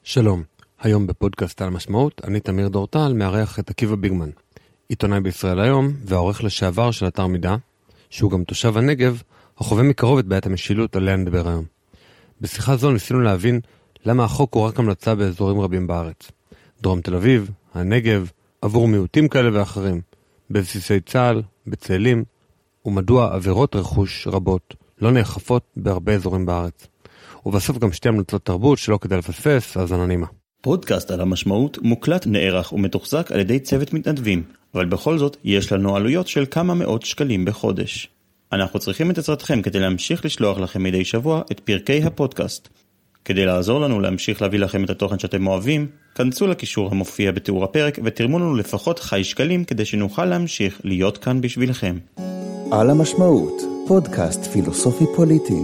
שלום, היום בפודקאסט על המשמעות, אני תמיר דורטל, מארח את עקיבא ביגמן, עיתונאי בישראל היום והעורך לשעבר של אתר מידע, שהוא גם תושב הנגב, החווה מקרוב את בעיית המשילות עליה נדבר היום. בשיחה זו ניסינו להבין למה החוק הוא רק המלצה באזורים רבים בארץ. דרום תל אביב, הנגב, עבור מיעוטים כאלה ואחרים, בבסיסי צה"ל, בצאלים, ומדוע עבירות רכוש רבות לא נאכפות בהרבה אזורים בארץ. ובסוף גם שתי המלצות תרבות שלא כדאי לפספס, אז אנונימה. פודקאסט על המשמעות מוקלט, נערך ומתוחזק על ידי צוות מתנדבים, אבל בכל זאת יש לנו עלויות של כמה מאות שקלים בחודש. אנחנו צריכים את עזרתכם כדי להמשיך לשלוח לכם מדי שבוע את פרקי הפודקאסט. כדי לעזור לנו להמשיך להביא לכם את התוכן שאתם אוהבים, כנסו לקישור המופיע בתיאור הפרק ותרמו לנו לפחות חי שקלים כדי שנוכל להמשיך להיות כאן בשבילכם. על המשמעות, פודקאסט פילוסופי פוליטי.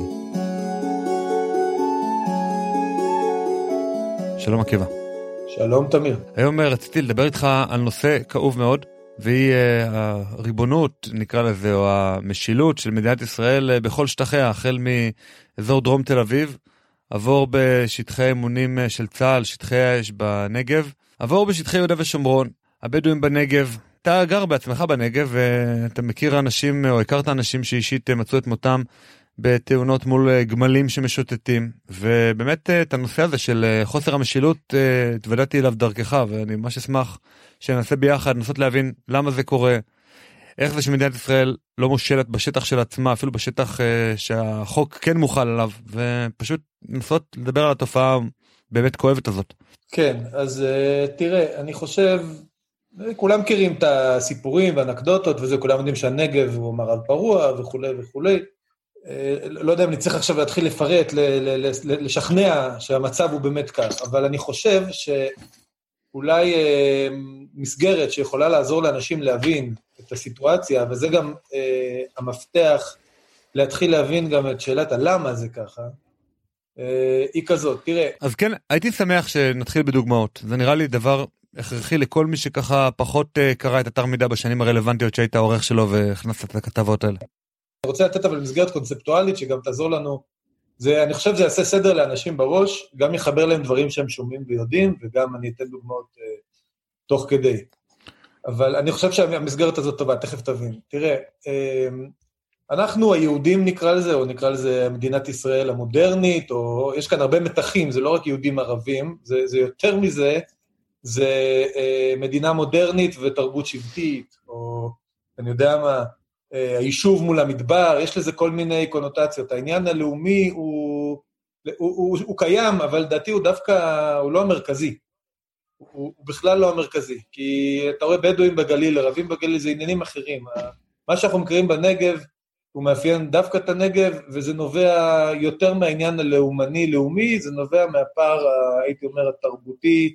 שלום עקיבא. שלום תמיר. היום רציתי לדבר איתך על נושא כאוב מאוד, והיא הריבונות, נקרא לזה, או המשילות של מדינת ישראל בכל שטחיה, החל מאזור דרום תל אביב, עבור בשטחי אמונים של צה"ל, שטחי האש בנגב, עבור בשטחי יהודה ושומרון, הבדואים בנגב. אתה גר בעצמך בנגב, ואתה מכיר אנשים, או הכרת אנשים שאישית מצאו את מותם בתאונות מול גמלים שמשוטטים, ובאמת את הנושא הזה של חוסר המשילות התוודעתי אליו דרכך, ואני ממש אשמח שננסה ביחד, לנסות להבין למה זה קורה, איך זה שמדינת ישראל לא מושלת בשטח של עצמה, אפילו בשטח שהחוק כן מוחל עליו, ופשוט לנסות לדבר על התופעה באמת כואבת הזאת. כן, אז תראה, אני חושב, כולם מכירים את הסיפורים והאנקדוטות, וזה כולם יודעים שהנגב הוא מערב פרוע וכו' וכו'. לא יודע אם נצטרך עכשיו להתחיל לפרט, לשכנע שהמצב הוא באמת כך, אבל אני חושב שאולי מסגרת שיכולה לעזור לאנשים להבין את הסיטואציה, וזה גם המפתח להתחיל להבין גם את שאלת הלמה זה ככה, היא כזאת, תראה. אז כן, הייתי שמח שנתחיל בדוגמאות, זה נראה לי דבר הכרחי לכל מי שככה פחות קרא את אתר מידע בשנים הרלוונטיות שהיית העורך שלו והכנסת את הכתבות האלה. אני רוצה לתת אבל מסגרת קונספטואלית שגם תעזור לנו, אני חושב שזה יעשה סדר לאנשים בראש, גם יחבר להם דברים שהם שומעים ויודעים, וגם אני אתן דוגמאות תוך כדי. אבל אני חושב שהמסגרת הזאת טובה, תכף תבין. תראה, אנחנו היהודים נקרא לזה, או נקרא לזה מדינת ישראל המודרנית, או יש כאן הרבה מתחים, זה לא רק יהודים ערבים, זה יותר מזה, זה מדינה מודרנית ותרבות שבטית, או אני יודע מה, היישוב מול המדבר, יש לזה כל מיני קונוטציות. העניין הלאומי הוא קיים, אבל דעתי הוא דווקא, הוא לא המרכזי. הוא בכלל לא המרכזי. כי אתה רואה בדואים בגליל, ערבים בגליל, זה עניינים אחרים. מה שאנחנו מכירים בנגב, הוא מאפיין דווקא את הנגב, וזה נובע יותר מהעניין הלאומני-לאומי, זה נובע מהפער, הייתי אומר, התרבותי,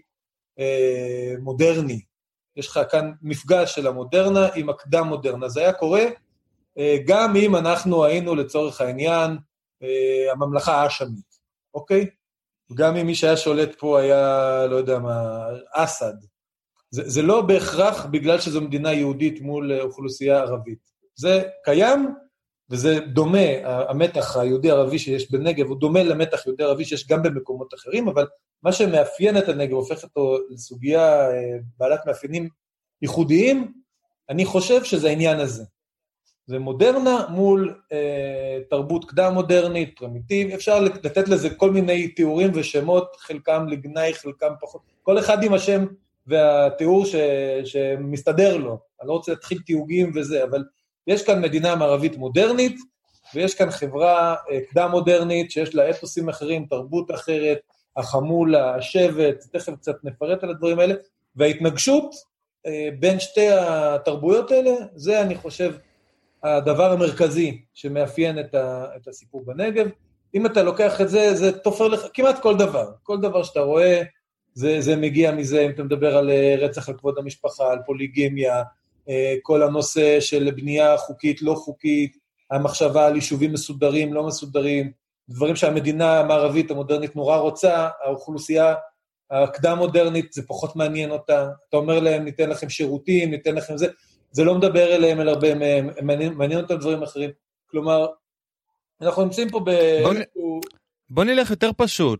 מודרני. יש לך כאן מפגש של המודרנה עם הקדם מודרנה. זה היה קורה גם אם אנחנו היינו לצורך העניין הממלכה האשמית, אוקיי? גם אם מי שהיה שולט פה היה, לא יודע מה, אסד. זה לא בהכרח בגלל שזו מדינה יהודית מול אוכלוסייה ערבית. זה קיים וזה דומה, המתח היהודי-ערבי שיש בנגב הוא דומה למתח יהודי-ערבי שיש גם במקומות אחרים, אבל מה שמאפיין את הנגב הופך אותו לסוגיה בעלת מאפיינים ייחודיים, אני חושב שזה העניין הזה. זה מודרנה מול תרבות קדם מודרנית, פרימיטיב, אפשר לתת לזה כל מיני תיאורים ושמות, חלקם לגנאי, חלקם פחות, כל אחד עם השם והתיאור שמסתדר לו, אני לא רוצה להתחיל תיוגים וזה, אבל יש כאן מדינה מערבית מודרנית, ויש כאן חברה קדם מודרנית, שיש לה אתוסים אחרים, תרבות אחרת, החמולה, השבט, תכף קצת נפרט על הדברים האלה, וההתנגשות בין שתי התרבויות האלה, זה אני חושב הדבר המרכזי שמאפיין את הסיפור בנגב. אם אתה לוקח את זה, זה תופר לך כמעט כל דבר שאתה רואה, זה מגיע מזה, אם אתה מדבר על רצח על כבוד המשפחה, על פוליגמיה, כל הנושא של בנייה חוקית, לא חוקית, המחשבה על יישובים מסודרים, לא מסודרים, דברים שהמדינה המערבית המודרנית נורא רוצה, האוכלוסייה הקדם מודרנית זה פחות מעניין אותה, אתה אומר להם ניתן לכם שירותים, ניתן לכם זה לא מדבר אליהם אל הרבה מהם, מעניין אותם דברים אחרים, כלומר, אנחנו נמצאים פה בוא נלך יותר פשוט,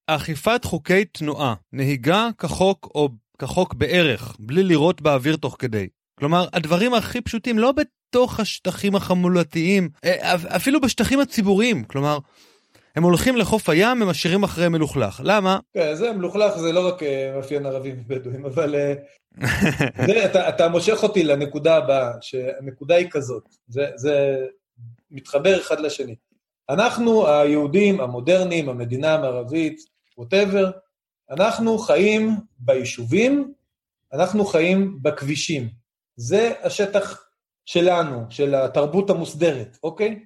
אכיפת חוקי תנועה, נהיגה כחוק או כחוק בערך, בלי לירות באוויר תוך כדי. כלומר, הדברים הכי פשוטים, לא בתוך השטחים החמולתיים, אפילו בשטחים הציבוריים. כלומר, הם הולכים לחוף הים, הם משאירים אחרי מלוכלך. למה? כן, זה מלוכלך, זה לא רק מאפיין ערבים ובדואים, אבל אתה מושך אותי לנקודה הבאה, שהנקודה היא כזאת, זה מתחבר אחד לשני. אנחנו, היהודים, המודרניים, המדינה המערבית, whatever, אנחנו חיים ביישובים, אנחנו חיים בכבישים. זה השטח שלנו, של התרבות המוסדרת, אוקיי?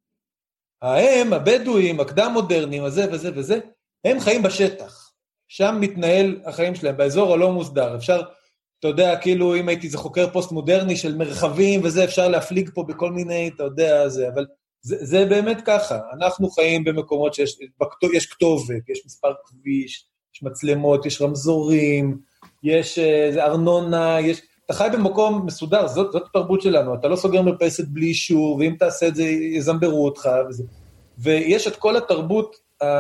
הבדואים, הקדם מודרניים, הזה וזה וזה, הם חיים בשטח. שם מתנהל החיים שלהם, באזור הלא מוסדר. אפשר, אתה יודע, כאילו אם הייתי זה חוקר פוסט מודרני של מרחבים וזה, אפשר להפליג פה בכל מיני, אתה יודע, זה, אבל זה באמת ככה. אנחנו חיים במקומות שיש כתובת, יש מספר כביש, יש מצלמות, יש רמזורים, יש ארנונה, אתה חי במקום מסודר, זאת התרבות שלנו, אתה לא סוגר מרפסת בלי אישור, ואם תעשה את זה, יזמברו אותך, ויש את כל התרבות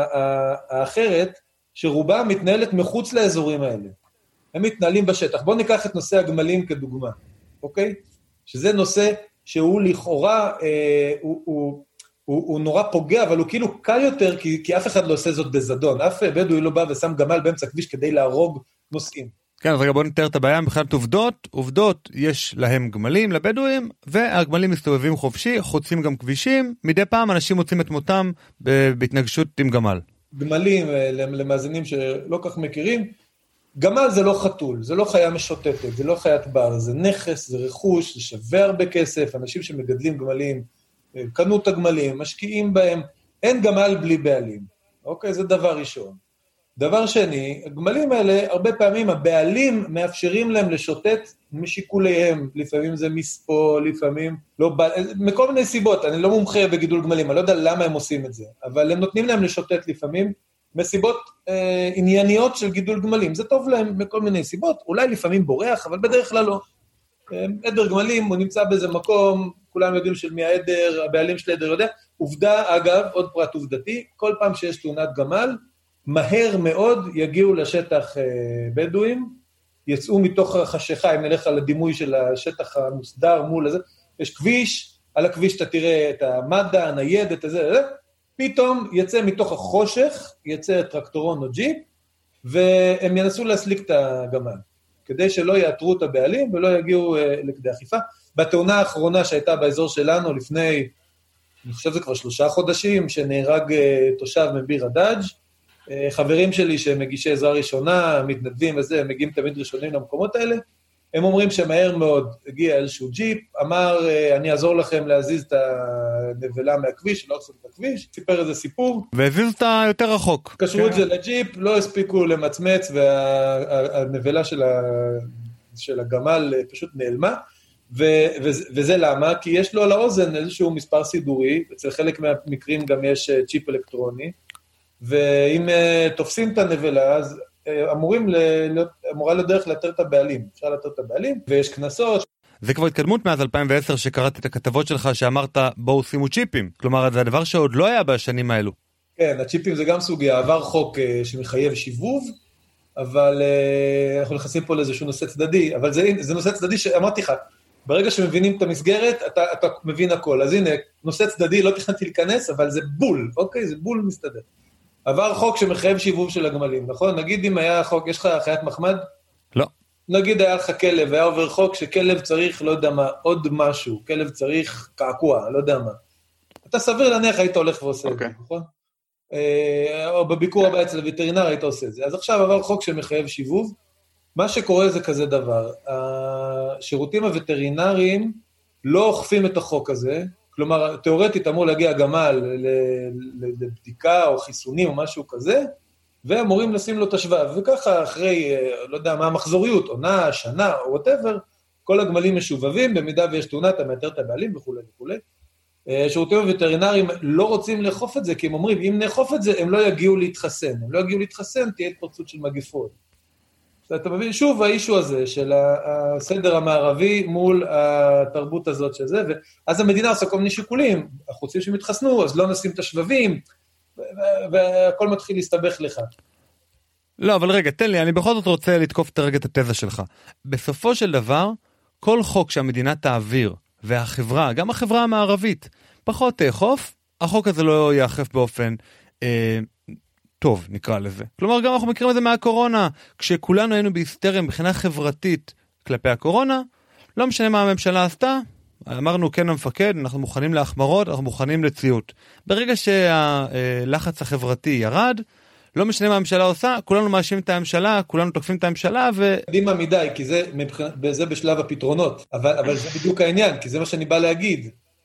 האחרת, שרובה מתנהלת מחוץ לאזורים האלה. הם מתנהלים בשטח. בואו ניקח את נושא הגמלים כדוגמה, אוקיי? שזה נושא שהוא לכאורה, הוא נורא פוגע, אבל הוא כאילו קל יותר, כי אף אחד לא עושה זאת בזדון. אף בדואי לא בא ושם גמל באמצע כביש כדי להרוג נוסעים. כן, אז רגע בוא נתאר את הבעיה מבחינת עובדות, יש להם גמלים לבדואים, והגמלים מסתובבים חופשי, חוצים גם כבישים, מדי פעם אנשים מוצאים את מותם בהתנגשות עם גמל. גמלים, למאזינים שלא כך מכירים, גמל זה לא חתול, זה לא חיה משוטטת, זה לא חיית בר, זה נכס, זה רכוש, זה שווה הרבה כסף, אנשים שמגדלים גמלים, קנו את הגמלים, משקיעים בהם, אין גמל בלי בעלים, אוקיי? זה דבר ראשון. דבר שני, הגמלים האלה, הרבה פעמים הבעלים מאפשרים להם לשוטט משיקוליהם, לפעמים זה מספו, לפעמים לא, מכל מיני סיבות, אני לא מומחה בגידול גמלים, אני לא יודע למה הם עושים את זה, אבל הם נותנים להם לשוטט לפעמים, מסיבות ענייניות של גידול גמלים, זה טוב להם מכל מיני סיבות, אולי לפעמים בורח, אבל בדרך כלל לא. עדר גמלים, הוא נמצא באיזה מקום, כולם יודעים של מי העדר, הבעלים של העדר יודע, עובדה, אגב, עוד פרט עובדתי, כל פעם שיש תאונת גמל, מהר מאוד יגיעו לשטח בדואים, יצאו מתוך החשיכה, אם נלך על הדימוי של השטח המוסדר מול הזה, יש כביש, על הכביש אתה תראה את המדע, הניידת, פתאום יצא מתוך החושך, יצא טרקטורון או ג'יפ, והם ינסו להסליק את הגמל, כדי שלא יאתרו את הבעלים ולא יגיעו לכדי אכיפה. בתאונה האחרונה שהייתה באזור שלנו לפני, אני חושב זה כבר 3 חודשים, שנהרג תושב מביר הדאג', חברים שלי שמגישי עזרה ראשונה, מתנדבים וזה, הם מגיעים תמיד ראשונים למקומות האלה, הם אומרים שמהר מאוד הגיע איזשהו ג'יפ, אמר, אני אעזור לכם להזיז את הנבלה מהכביש, לא עושים את הכביש, סיפר איזה סיפור. והזיז אותה יותר רחוק. קשרו את זה לג'יפ, לא הספיקו למצמץ, והנבלה של הגמל פשוט נעלמה, וזה למה? כי יש לו על האוזן איזשהו מספר סידורי, אצל חלק מהמקרים גם יש צ'יפ אלקטרוני, ואם תופסים את הנבלה, אז אמורה לדרך לאתר את הבעלים. אפשר לאתר את הבעלים, ויש כנסות. זה כבר התקדמות מאז 2010 שקראתי את הכתבות שלך שאמרת בואו שימו צ'יפים. כלומר, זה הדבר שעוד לא היה בשנים האלו. כן, הצ'יפים זה גם סוגיה. עבר חוק שמחייב שיבוב, אבל אנחנו נכנסים פה לאיזשהו נושא צדדי, אבל זה נושא צדדי שאמרתי לך, ברגע שמבינים את המסגרת, אתה מבין הכל. אז הנה, נושא צדדי, לא תכנתי להיכנס, אבל זה בול, אוקיי? זה בול מסתדר. עבר חוק שמחייב שיבוב של הגמלים, נכון? נגיד אם היה חוק, יש לך חיית מחמד? לא. נגיד היה לך כלב, היה עובר חוק שכלב צריך, לא יודע מה, עוד משהו, כלב צריך קעקוע, לא יודע מה. אתה סביר להניח היית הולך ועושה את זה, נכון? או בביקור הבא אצל הווטרינר היית עושה את זה. אז עכשיו עבר חוק שמחייב שיבוב, מה שקורה זה כזה דבר, השירותים הווטרינריים לא אוכפים את החוק הזה, כלומר, תיאורטית אמור להגיע גמל לבדיקה או חיסונים או משהו כזה, ואמורים לשים לו את השבב, וככה אחרי, לא יודע מה המחזוריות, עונה, שנה או whatever, כל הגמלים משובבים, במידה ויש תאונה, אתה מאתר את הבעלים וכו' וכו'. שירותים הווטרינריים לא רוצים לאכוף את זה, כי הם אומרים, אם נאכוף את זה, הם לא יגיעו להתחסן. הם לא יגיעו להתחסן, תהיה התפרצות של מגפות. אתה מבין, שוב, האישו הזה של הסדר המערבי מול התרבות הזאת של זה, ואז המדינה עושה כל מיני שיקולים, אנחנו רוצים שהם יתחסנו, אז לא נשים את השבבים, והכל מתחיל להסתבך לך. לא, אבל רגע, תן לי, אני בכל זאת רוצה לתקוף רגע את התזה שלך. בסופו של דבר, כל חוק שהמדינה תעביר, והחברה, גם החברה המערבית, פחות תאכוף, החוק הזה לא יאכף באופן טוב, נקרא לזה. כלומר, גם אנחנו מכירים את זה מהקורונה, כשכולנו היינו בהיסטריה מבחינה חברתית כלפי הקורונה, לא משנה מה הממשלה עשתה, אמרנו כן המפקד, אנחנו מוכנים להחמרות, אנחנו מוכנים לציות. ברגע שהלחץ החברתי ירד, לא משנה מה הממשלה עושה, כולנו מאשימים את הממשלה, כולנו תוקפים את הממשלה קדימה מדי, כי זה בשלב הפתרונות, אבל זה בדיוק העניין, כי זה מה שאני בא להגיד.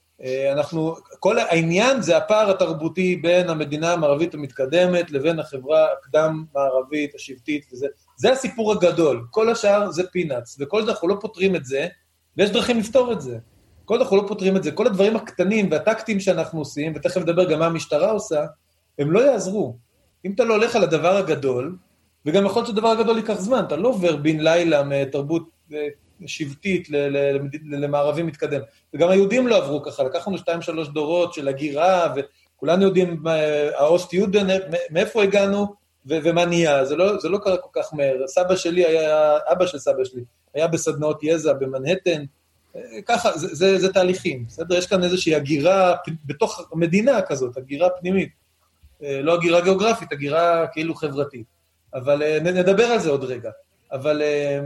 כל העניין זה הפער התרבותי בין המדינה המערבית המתקדמת לבין החברה הקדם מערבית, השבטית, זה הסיפור הגדול. כל השאר זה פינאץ, וכל זה אנחנו לא פותרים את זה, ויש דרכים לפתור את זה. כל אנחנו לא פותרים את זה, כל הדברים הקטנים והטקטים שאנחנו עושים, ותכף נדבר גם מה המשטרה עושה, הם לא יעזרו. אם אתה לא הולך על הדבר הגדול, וגם יכול להיות שהדבר הגדול ייקח זמן, אתה לא עובר בין לילה מתרבות שבטית למערבי מתקדם. וגם היהודים לא עברו ככה, לקחנו 2-3 דורות של הגירה, וכולנו יודעים האוסט יהודן, מאיפה הגענו ומה נהיה. זה לא קרה כל כך מהר. סבא שלי היה, אבא של סבא שלי, היה בסדנאות יזע במנהטן, ככה, זה תהליכים. בסדר? יש כאן איזושהי הגירה בתוך המדינה כזאת, הגירה פנימית. לא הגירה גיאוגרפית, הגירה כאילו חברתית. אבל נדבר על זה עוד רגע. אבל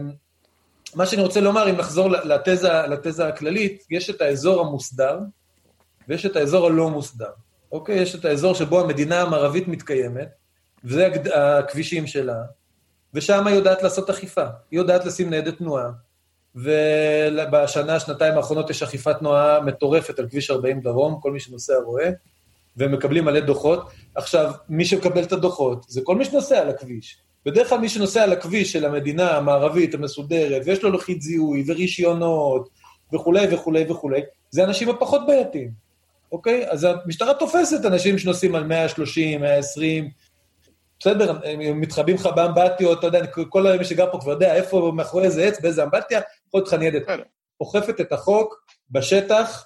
מה שאני רוצה לומר, אם נחזור לתזה הכללית, יש את האזור המוסדר, ויש את האזור הלא מוסדר. אוקיי? יש את האזור שבו המדינה המערבית מתקיימת, וזה הכבישים שלה, ושם היא יודעת לעשות אכיפה. היא יודעת לשים ניידת תנועה, ובשנה, שנתיים האחרונות יש אכיפת תנועה מטורפת על כביש 40 דרום, כל מי שנוסע רואה, והם מקבלים מלא דוחות. עכשיו, מי שמקבל את הדוחות, זה כל מי שנוסע על הכביש. בדרך כלל מי שנוסע על הכביש של המדינה המערבית המסודרת, ויש לו לוחית זיהוי ורישיונות, וכולי וכולי וכולי, זה אנשים הפחות בעייתיים. אוקיי? אז המשטרה תופסת אנשים שנוסעים על 130, 120, בסדר, הם מתחבים לך באמבטיות, אתה יודע, כל מי שגר פה כבר יודע, איפה מאחורי איזה עץ, באיזה אמבטיה, יכול להיות ניידת. אוכפת את החוק בשטח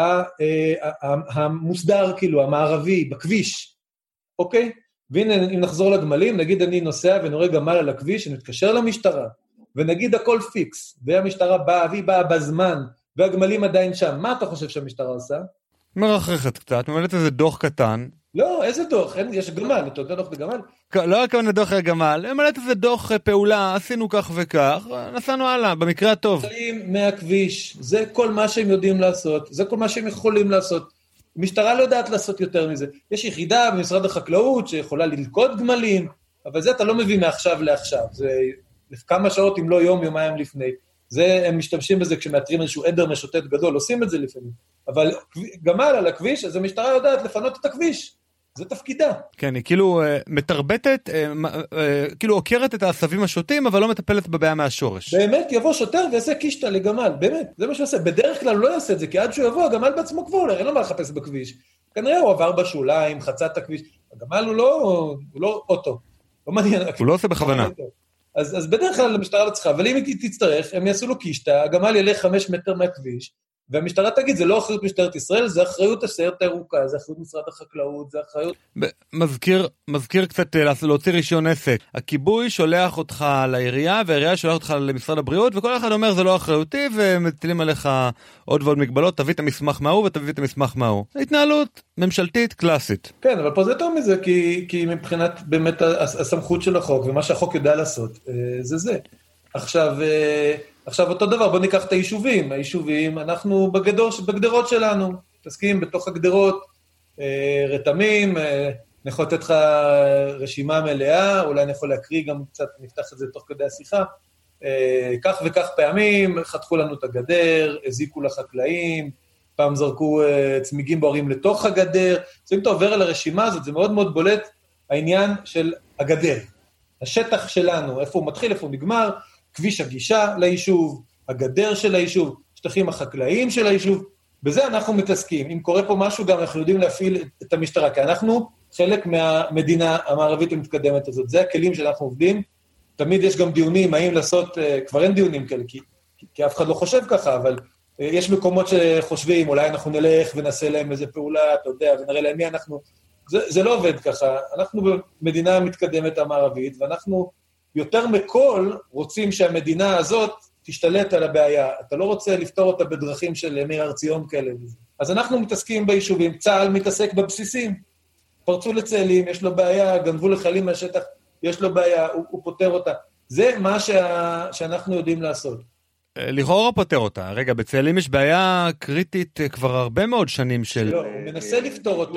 המוסדר, כאילו, המערבי, בכביש, אוקיי? והנה, אם נחזור לגמלים, נגיד אני נוסע ונורא גמל על הכביש, נתקשר למשטרה, ונגיד הכל פיקס, והמשטרה באה, והיא באה בזמן, והגמלים עדיין שם, מה אתה חושב שהמשטרה עושה? מרחכת קצת, ממלאת איזה דוח קטן. לא, איזה דוח? יש גמל, אתה יודע דוח בגמל? לא רק דוח הגמל, ממלאת איזה דוח פעולה, עשינו כך וכך, נסענו הלאה, במקרה הטוב. מהכביש, זה כל מה שהם יודעים לעשות, זה כל מה שהם יכולים לעשות. המשטרה לא יודעת לעשות יותר מזה. יש יחידה במשרד החקלאות שיכולה ללכוד גמלים, אבל זה אתה לא מביא מעכשיו לעכשיו. זה כמה שעות, אם לא יום, יומיים לפני. זה, הם משתמשים בזה כשמאתרים איזשהו עדר משוטט גדול, עושים את זה לפעמים. אבל גמל על הכביש, אז המשטרה יודעת לפנות את הכביש. זה תפקידה. כן, היא כאילו מתרבטת, כאילו עוקרת את העשבים השוטים, אבל לא מטפלת בבעיה מהשורש. באמת, יבוא שוטר ויעשה קישטה לגמל, באמת, זה מה שהוא עושה. בדרך כלל הוא לא יעשה את זה, כי עד שהוא יבוא, הגמל בעצמו כבר הולך, אין לו מה לחפש בכביש. כנראה הוא עבר בשוליים, חצה את הכביש. הגמל הוא לא אוטו. לא מעניין. הוא לא עושה בכוונה. אז בדרך כלל המשטרה לא צריכה, אבל אם היא תצטרך, הם יעשו לו קישטה, הגמל ילך 5 מטר מהכביש, והמשטרה תגיד, זה לא אחריות משטרת ישראל, זה אחריות הסיירת הירוקה, זה אחריות משרד החקלאות, זה אחריות... מזכיר קצת להוציא רישיון עסק. הכיבוי שולח אותך לעירייה, והעירייה שולח אותך למשרד הבריאות, וכל אחד אומר, זה לא אחריותי, ומטילים עליך עוד ועוד מגבלות, תביא את המסמך מהו, ותביא את המסמך מהו. התנהלות ממשלתית קלאסית. כן, אבל פה זה יותר מזה, כי מבחינת באמת הסמכות של החוק, ומה שהחוק יודע לעשות, זה. עכשיו אותו דבר, בוא ניקח את היישובים. היישובים, אנחנו בגדרות שלנו, תסכים בתוך הגדרות, רתמים, אני יכול לתת לך רשימה מלאה, אולי אני יכול להקריא גם קצת, נפתח את זה תוך כדי השיחה, כך וכך פעמים, חתכו לנו את הגדר, הזיקו לחקלאים, פעם זרקו צמיגים בוערים לתוך הגדר, אז אם אתה עובר על הרשימה הזאת, זה מאוד מאוד בולט העניין של הגדר, השטח שלנו, איפה הוא מתחיל, איפה הוא נגמר, כביש הגישה ליישוב, הגדר של היישוב, שטחים החקלאיים של היישוב, בזה אנחנו מתעסקים. אם קורה פה משהו, גם אנחנו יודעים להפעיל את המשטרה, כי אנחנו חלק מהמדינה המערבית המתקדמת הזאת. זה הכלים שאנחנו עובדים. תמיד יש גם דיונים, האם לעשות, כבר אין דיונים כאלה, כי אף אחד לא חושב ככה, אבל יש מקומות שחושבים, אולי אנחנו נלך ונעשה להם איזה פעולה, אתה יודע, ונראה להם מי אנחנו. זה לא עובד ככה. אנחנו במדינה מתקדמת המערבית, ואנחנו יותר מכל רוצים שהמדינה הזאת תשתלט על הבעיה. אתה לא רוצה לפתור אותה בדרכים של מיר ארציון כאלה. אז אנחנו מתעסקים ביישובים, צה"ל מתעסק בבסיסים. פרצו לצאלים, יש לו בעיה, גנבו לחיילים מהשטח, יש לו בעיה, הוא פותר אותה. זה מה שאנחנו יודעים לעשות. לכאורה פותר אותה. רגע, בצאלים יש בעיה קריטית כבר הרבה מאוד שנים של... לא, הוא מנסה לפתור אותה.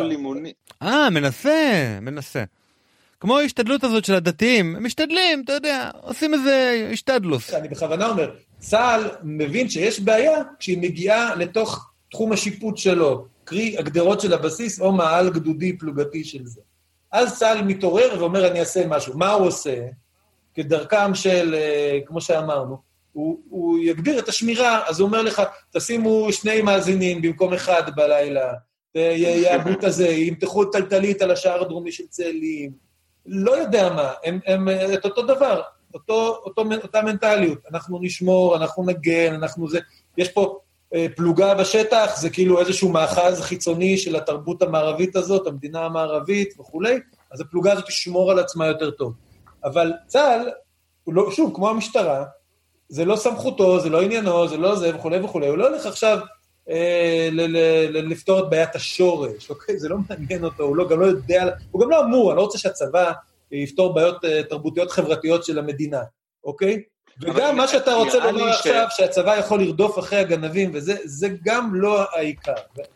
מנסה. כמו ההשתדלות הזאת של הדתיים, הם משתדלים, אתה יודע, עושים איזה השתדלוס. אני בכוונה אומר, צה"ל מבין שיש בעיה כשהיא מגיעה לתוך תחום השיפוט שלו, קרי הגדרות של הבסיס או מעל גדודי פלוגתי של זה. אז צה"ל מתעורר ואומר אני אעשה משהו. מה הוא עושה? כדרכם של, כמו שאמרנו, הוא יגדיר את השמירה, אז הוא אומר לך, תשימו 2 מאזינים במקום 1 בלילה, יעבו את הזה, ימתחו טלטלית על השער הדרומי של צאלים, לא יודע מה, הם את אותו דבר, אותה מנטליות, אנחנו נשמור, אנחנו נגן, אנחנו זה, יש פה פלוגה בשטח, זה כאילו איזשהו מאחז חיצוני של התרבות המערבית הזאת, המדינה המערבית וכו', אז הפלוגה הזאת תשמור על עצמה יותר טוב. אבל צה"ל, שוב, כמו המשטרה, זה לא סמכותו, זה לא עניינו, זה לא זה וכו' וכו', הוא לא הולך עכשיו לפתור את בעיית השורש, אוקיי? זה לא מעניין אותו, הוא גם לא יודע, הוא גם לא אמור, אני לא רוצה שהצבא יפתור בעיות תרבותיות חברתיות של המדינה, אוקיי? וגם מה שאתה רוצה לומר עכשיו, שהצבא יכול לרדוף אחרי הגנבים, וזה גם לא העיקר.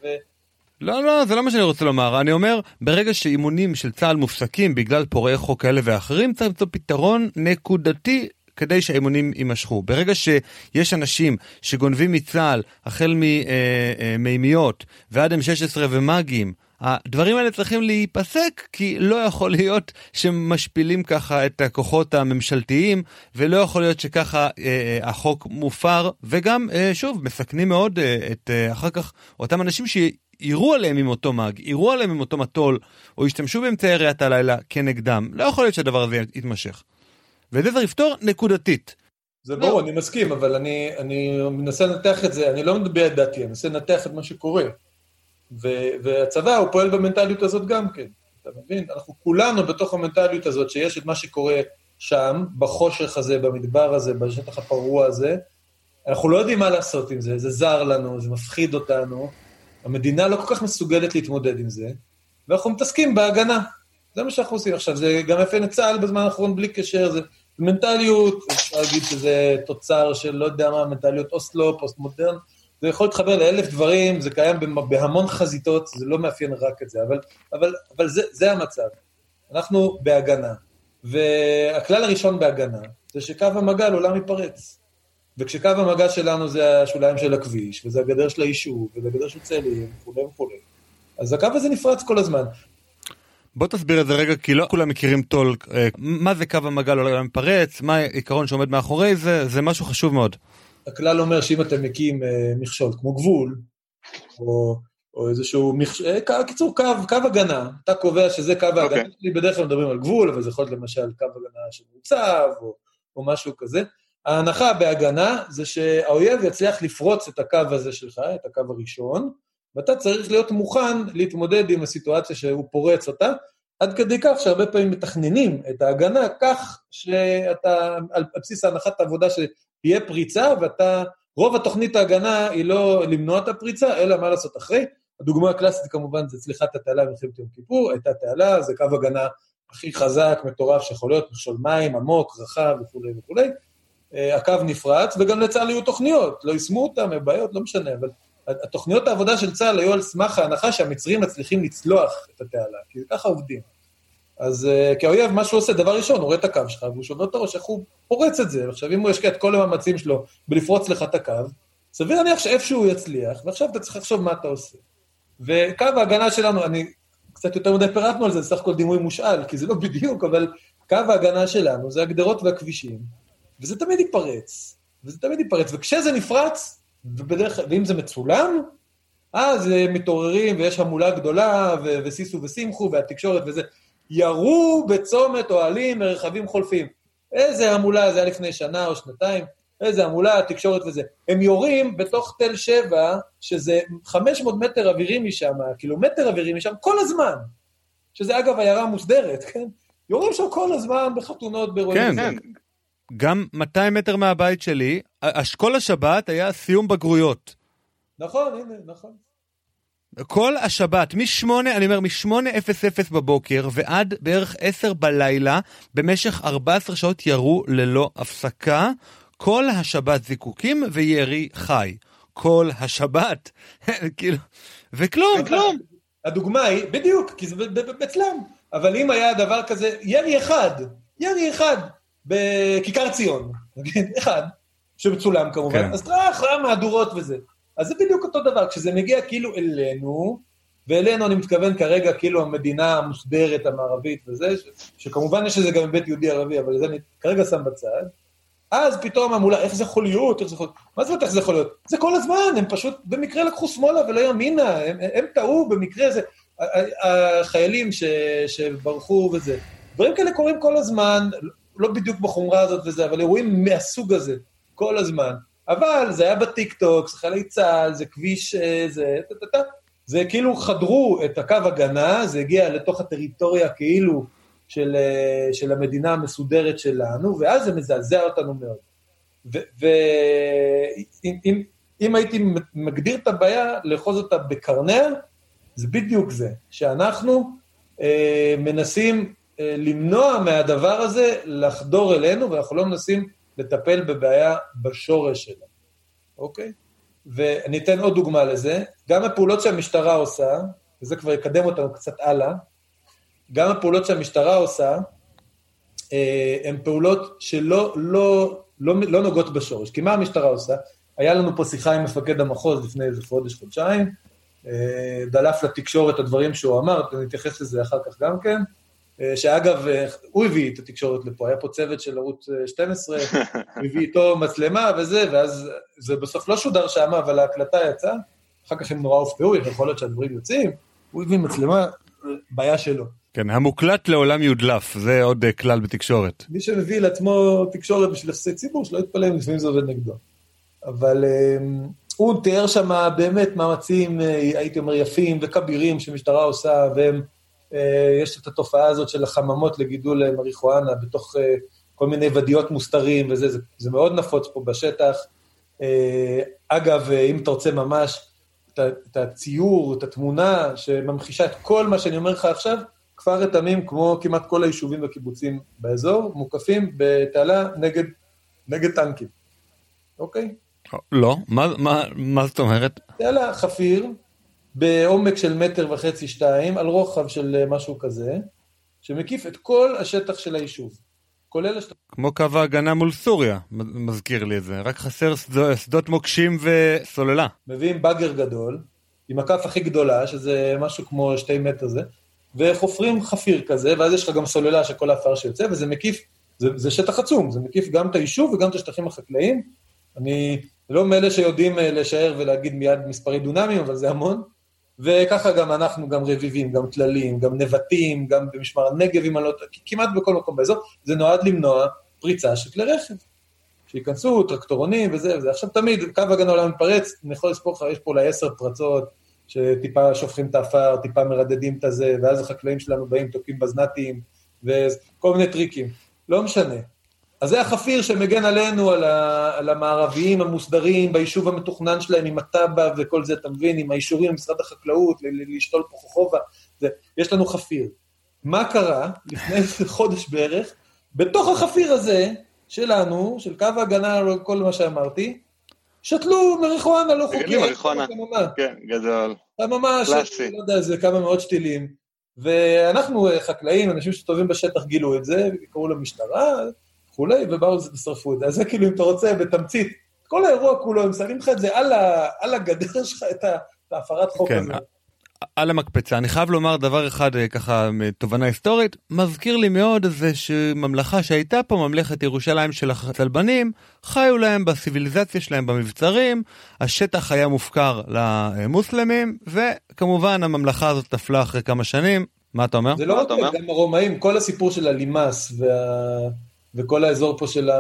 לא, זה לא מה שאני רוצה לומר. אני אומר, ברגע שאימונים של צה"ל מופסקים בגלל פורעי חוק כאלה ואחרים, צריך למצוא פתרון נקודתי כדי שהאימונים יימשכו. ברגע שיש אנשים שגונבים מצה"ל החל ממימיות ועד M16 ומאגים, הדברים האלה צריכים להיפסק, כי לא יכול להיות שמשפילים ככה את הכוחות הממשלתיים, ולא יכול להיות שככה החוק מופר, וגם, שוב, מסכנים מאוד את אחר כך אותם אנשים שיראו עליהם עם אותו מאג, יראו עליהם עם אותו מטול, או ישתמשו באמצעי ראיית הלילה כנגדם. לא יכול להיות שהדבר הזה יתמשך. וזה צריך לפתור נקודתית. זה ברור, אני מסכים, אבל אני מנסה לנתח את זה, אני לא מדבר את דעתי, אני מנסה לנתח את מה שקורה. והצבא הוא פועל במנטליות הזאת גם כן, אתה מבין? אנחנו כולנו בתוך המנטליות הזאת, שיש את מה שקורה שם, בחושך הזה, במדבר הזה, בשטח הפרוע הזה, אנחנו לא יודעים מה לעשות עם זה, זה זר לנו, זה מפחיד אותנו, המדינה לא כל כך מסוגלת להתמודד עם זה, ואנחנו מתעסקים בהגנה, זה מה שאנחנו עושים עכשיו, זה גם יפה נצהל בזמן האחרון בלי קשר, זה מנטליות, אפשר להגיד שזה תוצר של לא יודע מה, מנטליות אוסלו, פוסט מודרן, זה יכול להתחבר ל1,000 דברים, זה קיים בהמון חזיתות, זה לא מאפיין רק את זה, אבל זה המצב. אנחנו בהגנה, והכלל הראשון בהגנה, זה שקו המגע לעולם ייפרץ. וכשקו המגע שלנו זה השוליים של הכביש, וזה הגדר של היישוב, וזה הגדר של צאלים, וכו'. אז הקו הזה נפרץ כל הזמן. בוא תסביר את זה רגע, כי לא כולם מכירים טול, מה זה קו המגע לעולם ייפרץ, מה העיקרון שעומד מאחורי זה, זה משהו חשוב מאוד. הכלל אומר שאם אתם מקים מכשול כמו גבול, או איזשהו קיצור קו הגנה, אתה קובע שזה קו ההגנה, בדרך כלל מדברים על גבול, אבל זה יכול להיות למשל קו הגנה שמוצב, או משהו כזה. ההנחה בהגנה זה שהאויב יצליח לפרוץ את הקו הזה שלך, את הקו הראשון, ואתה צריך להיות מוכן להתמודד עם הסיטואציה שהוא פורץ אותה, עד כדי כך שהרבה פעמים מתכננים את ההגנה כך שאתה, על בסיס ההנחת העבודה שתהיה פריצה, ואתה, רוב התוכנית ההגנה היא לא למנוע את הפריצה, אלא מה לעשות אחרי. הדוגמה הקלאסית כמובן זה צליחת התעלה במלחמת יום כיפור, הייתה תעלה, זה קו הגנה הכי חזק, מטורף, שיכול להיות מכשול מים, עמוק, רחב וכו' וכו'. הקו נפרץ, וגם לצה"ל היו תוכניות, לא יישמו אותם, בעיות, לא משנה, אבל התוכניות העבודה של צה"ל היו על סמך ההנחה שהמצרים מצליחים לצלוח את התעלה, כי ככה עובדים. אז כאויב, מה שהוא עושה, דבר ראשון, הוא רואה את הקו שלך, והוא שובר את הראש, איך הוא פורץ את זה, ועכשיו אם הוא ישקיע את כל המאמצים שלו בלפרוץ לך את הקו, סביר להניח שאיפשהו הוא יצליח, ועכשיו אתה צריך לחשוב מה אתה עושה. וקו ההגנה שלנו, אני קצת יותר מדי פירטנו על זה, סך הכל דימוי מושאל, כי זה לא בדיוק, אבל קו ההגנה שלנו, זה הגדרות והכבישים, וזה תמיד ייפרץ, וכשזה נפרץ, ואם זה מצולם, אז מתעוררים ויש המולה גדולה, וסיסו וסימחו, והתקשורת וזה, ירו בצומת אוהלים מרחבים חולפים. איזה המולה, זה היה לפני שנה או שנתיים, איזה המולה, התקשורת וזה. הם יורים בתוך תל שבע, שזה 500 מטר אווירי משם, קילומטר אווירי משם, כל הזמן. שזה אגב עיירה מוסדרת, כן? יורים שם כל הזמן בחתונות, באירועים. כן, גם 200 מטר מהבית שלי, כל השבת היה סיום בגרויות. נכון, הנה, נכון. כל השבת, אני אומר, מ-8:00 בבוקר ועד בערך 10 בלילה, במשך 14 שעות ירו ללא הפסקה, כל השבת זיקוקים וירי חי. כל השבת, כאילו, וכלום. הדוגמה היא, בדיוק, כי זה בצלם, אבל אם היה דבר כזה, ירי אחד, בכיכר ציון, אחד, שבצולם כמובן, אז אחרי מהדורות וזה. אז זה בדיוק אותו דבר, כשזה מגיע כאילו אלינו, ואלינו אני מתכוון כרגע כאילו המדינה המוסדרת המערבית וזה, שכמובן יש לזה גם בית יהודי ערבי, אבל זה אני כרגע שם בצד, אז פתאום אמרו, איך זה יכול להיות? מה זאת איך זה יכול להיות? זה כל הזמן, הם פשוט במקרה לקחו שמאלה ולא ימינה, הם טעו במקרה זה, החיילים שברחו וזה, דברים כאלה קורים כל הזמן, לא בדיוק בחומרה הזאת וזה, אבל אירועים מהסוג הזה, כל הזמן. אבל זה היה בטיק-טוק, זה חיילי צה"ל, זה כביש, זה כאילו חדרו את הקו הגנה, זה הגיע לתוך הטריטוריה כאילו של המדינה המסודרת שלנו, ואז זה מזעזע אותנו מאוד. ואם הייתי מגדיר את הבעיה, לאחוז אותה בקרנר, זה בדיוק זה, שאנחנו מנסים למנוע מהדבר הזה לחדור אלינו, ואנחנו לא מנסים לטפל בבעיה בשורש שלה, אוקיי? ואני אתן עוד דוגמה לזה, גם הפעולות שהמשטרה עושה, וזה כבר יקדם אותנו קצת הלאה, גם הפעולות שהמשטרה עושה, הן פעולות שלא נוגעות בשורש, כי מה המשטרה עושה? היה לנו פה שיחה עם מפקד המחוז לפני איזה חודשיים, דלף לתקשורת הדברים שהוא אמר, נתייחס לזה אחר כך גם כן, שאגב, הוא הביא את התקשורת לפה, היה פה צוות של ערוץ 12, הוא הביא איתו מצלמה וזה, ואז זה בסוף לא שודר שם, אבל ההקלטה יצאה, אחר כך הם נורא הופתעו, יכול להיות שהדברים יוצאים, הוא הביא מצלמה, בעיה שלו. כן, המוקלט לעולם יודלף, זה עוד כלל בתקשורת. מי שמביא לעצמו תקשורת בשביל יחסי ציבור, שלא יתפלא, לפעמים זה עובד נגדו. אבל הוא תיאר שם באמת מאמצים, הייתי אומר, יפים וכבירים שמשטרה עושה, והם יש את התופעה הזאת של החממות לגידול מריחואנה בתוך כל מיני ודיות מוסתרים, וזה זה מאוד נפוץ פה בשטח. אגב, אם אתה רוצה ממש את הציור, את התמונה שממחישה את כל מה שאני אומר לך עכשיו, כפר רתמים, כמו כמעט כל היישובים והקיבוצים באזור, מוקפים בתעלה נגד טנקים. אוקיי? לא, מה זאת אומרת? תעלה חפיר, בעומק של 1.5-2 מטר, על רוחב של משהו כזה, שמקיף את כל השטח של היישוב. כולל השטח. כמו קו ההגנה מול סוריה, מזכיר לי את זה. רק חסר שדות מוקשים וסוללה. מביאים בגר גדול, עם הכף הכי גדולה, שזה משהו כמו 2 מטר זה, וחופרים חפיר כזה, ואז יש לך גם סוללה של כל האפר שיוצא, וזה מקיף, זה שטח עצום, זה מקיף גם את היישוב וגם את השטחים החקלאיים. אני לא מאלה שיודעים לשער ולהגיד מיד מספרי דונמים, אבל זה המון. וככה גם אנחנו, גם רביבים, גם תללים, גם נבטים, גם במשמר הנגב, כמעט בכל מקום באזור, זה נועד למנוע פריצה של כלי רכב. שיכנסו, טרקטורונים וזה. עכשיו תמיד, קו הגנה עולם מתפרץ, אני יכול לספור לך, יש פה אולי 10 פרצות, שטיפה שופכים את האפר, טיפה מרדדים את הזה, ואז החקלאים שלנו באים, תוקעים בזנתים, וכל מיני טריקים. לא משנה. אז זה החפיר שמגן עלינו, על המערביים המוסדרים, ביישוב המתוכנן שלהם, עם הטבע וכל זה, אתה מבין, עם האישורים במשרד החקלאות, לשתול פה חובה, יש לנו חפיר. מה קרה? לפני חודש בערך, בתוך החפיר הזה, שלנו, של קו ההגנה, כל מה שאמרתי, שתלו מריחואנה לא חוקי. מריחואנה, כן, גדול. ממש, לא יודע, זה כמה מאות שתילים. ואנחנו חקלאים, אנשים שטובים בשטח גילו את זה, קראו למשטרה, וכולי, ובאו ושרפו את זה. אז זה כאילו, אם אתה רוצה, בתמצית, כל האירוע כולו, הם שמים לך את זה על הגדר שלך, את ההפרת חוק הזה. על המקפצה. אני חייב לומר דבר אחד, ככה, מתובנה היסטורית, מזכיר לי מאוד איזה ממלכה שהייתה פה, ממלכת ירושלים של הצלבנים, חיו להם בסיביליזציה שלהם במבצרים, השטח היה מופקר למוסלמים, וכמובן הממלכה הזאת תפלה אחרי כמה שנים. מה אתה אומר? זה לא רק גם הרומאים, כל הסיפור של הלימאס וכל האזור פה של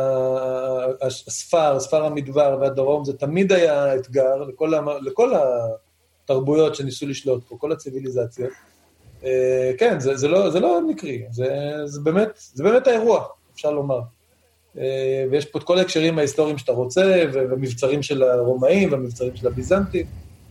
הספר המדבר והדרום, זה תמיד היה אתגר לכל התרבויות שניסו לשלוט פה, כל הציביליזציות. כן, זה לא מקרי, זה באמת האירוע, אפשר לומר. ויש פה את כל ההקשרים ההיסטוריים שאתה רוצה, ומבצרים של הרומאים, ומבצרים של הביזנטים.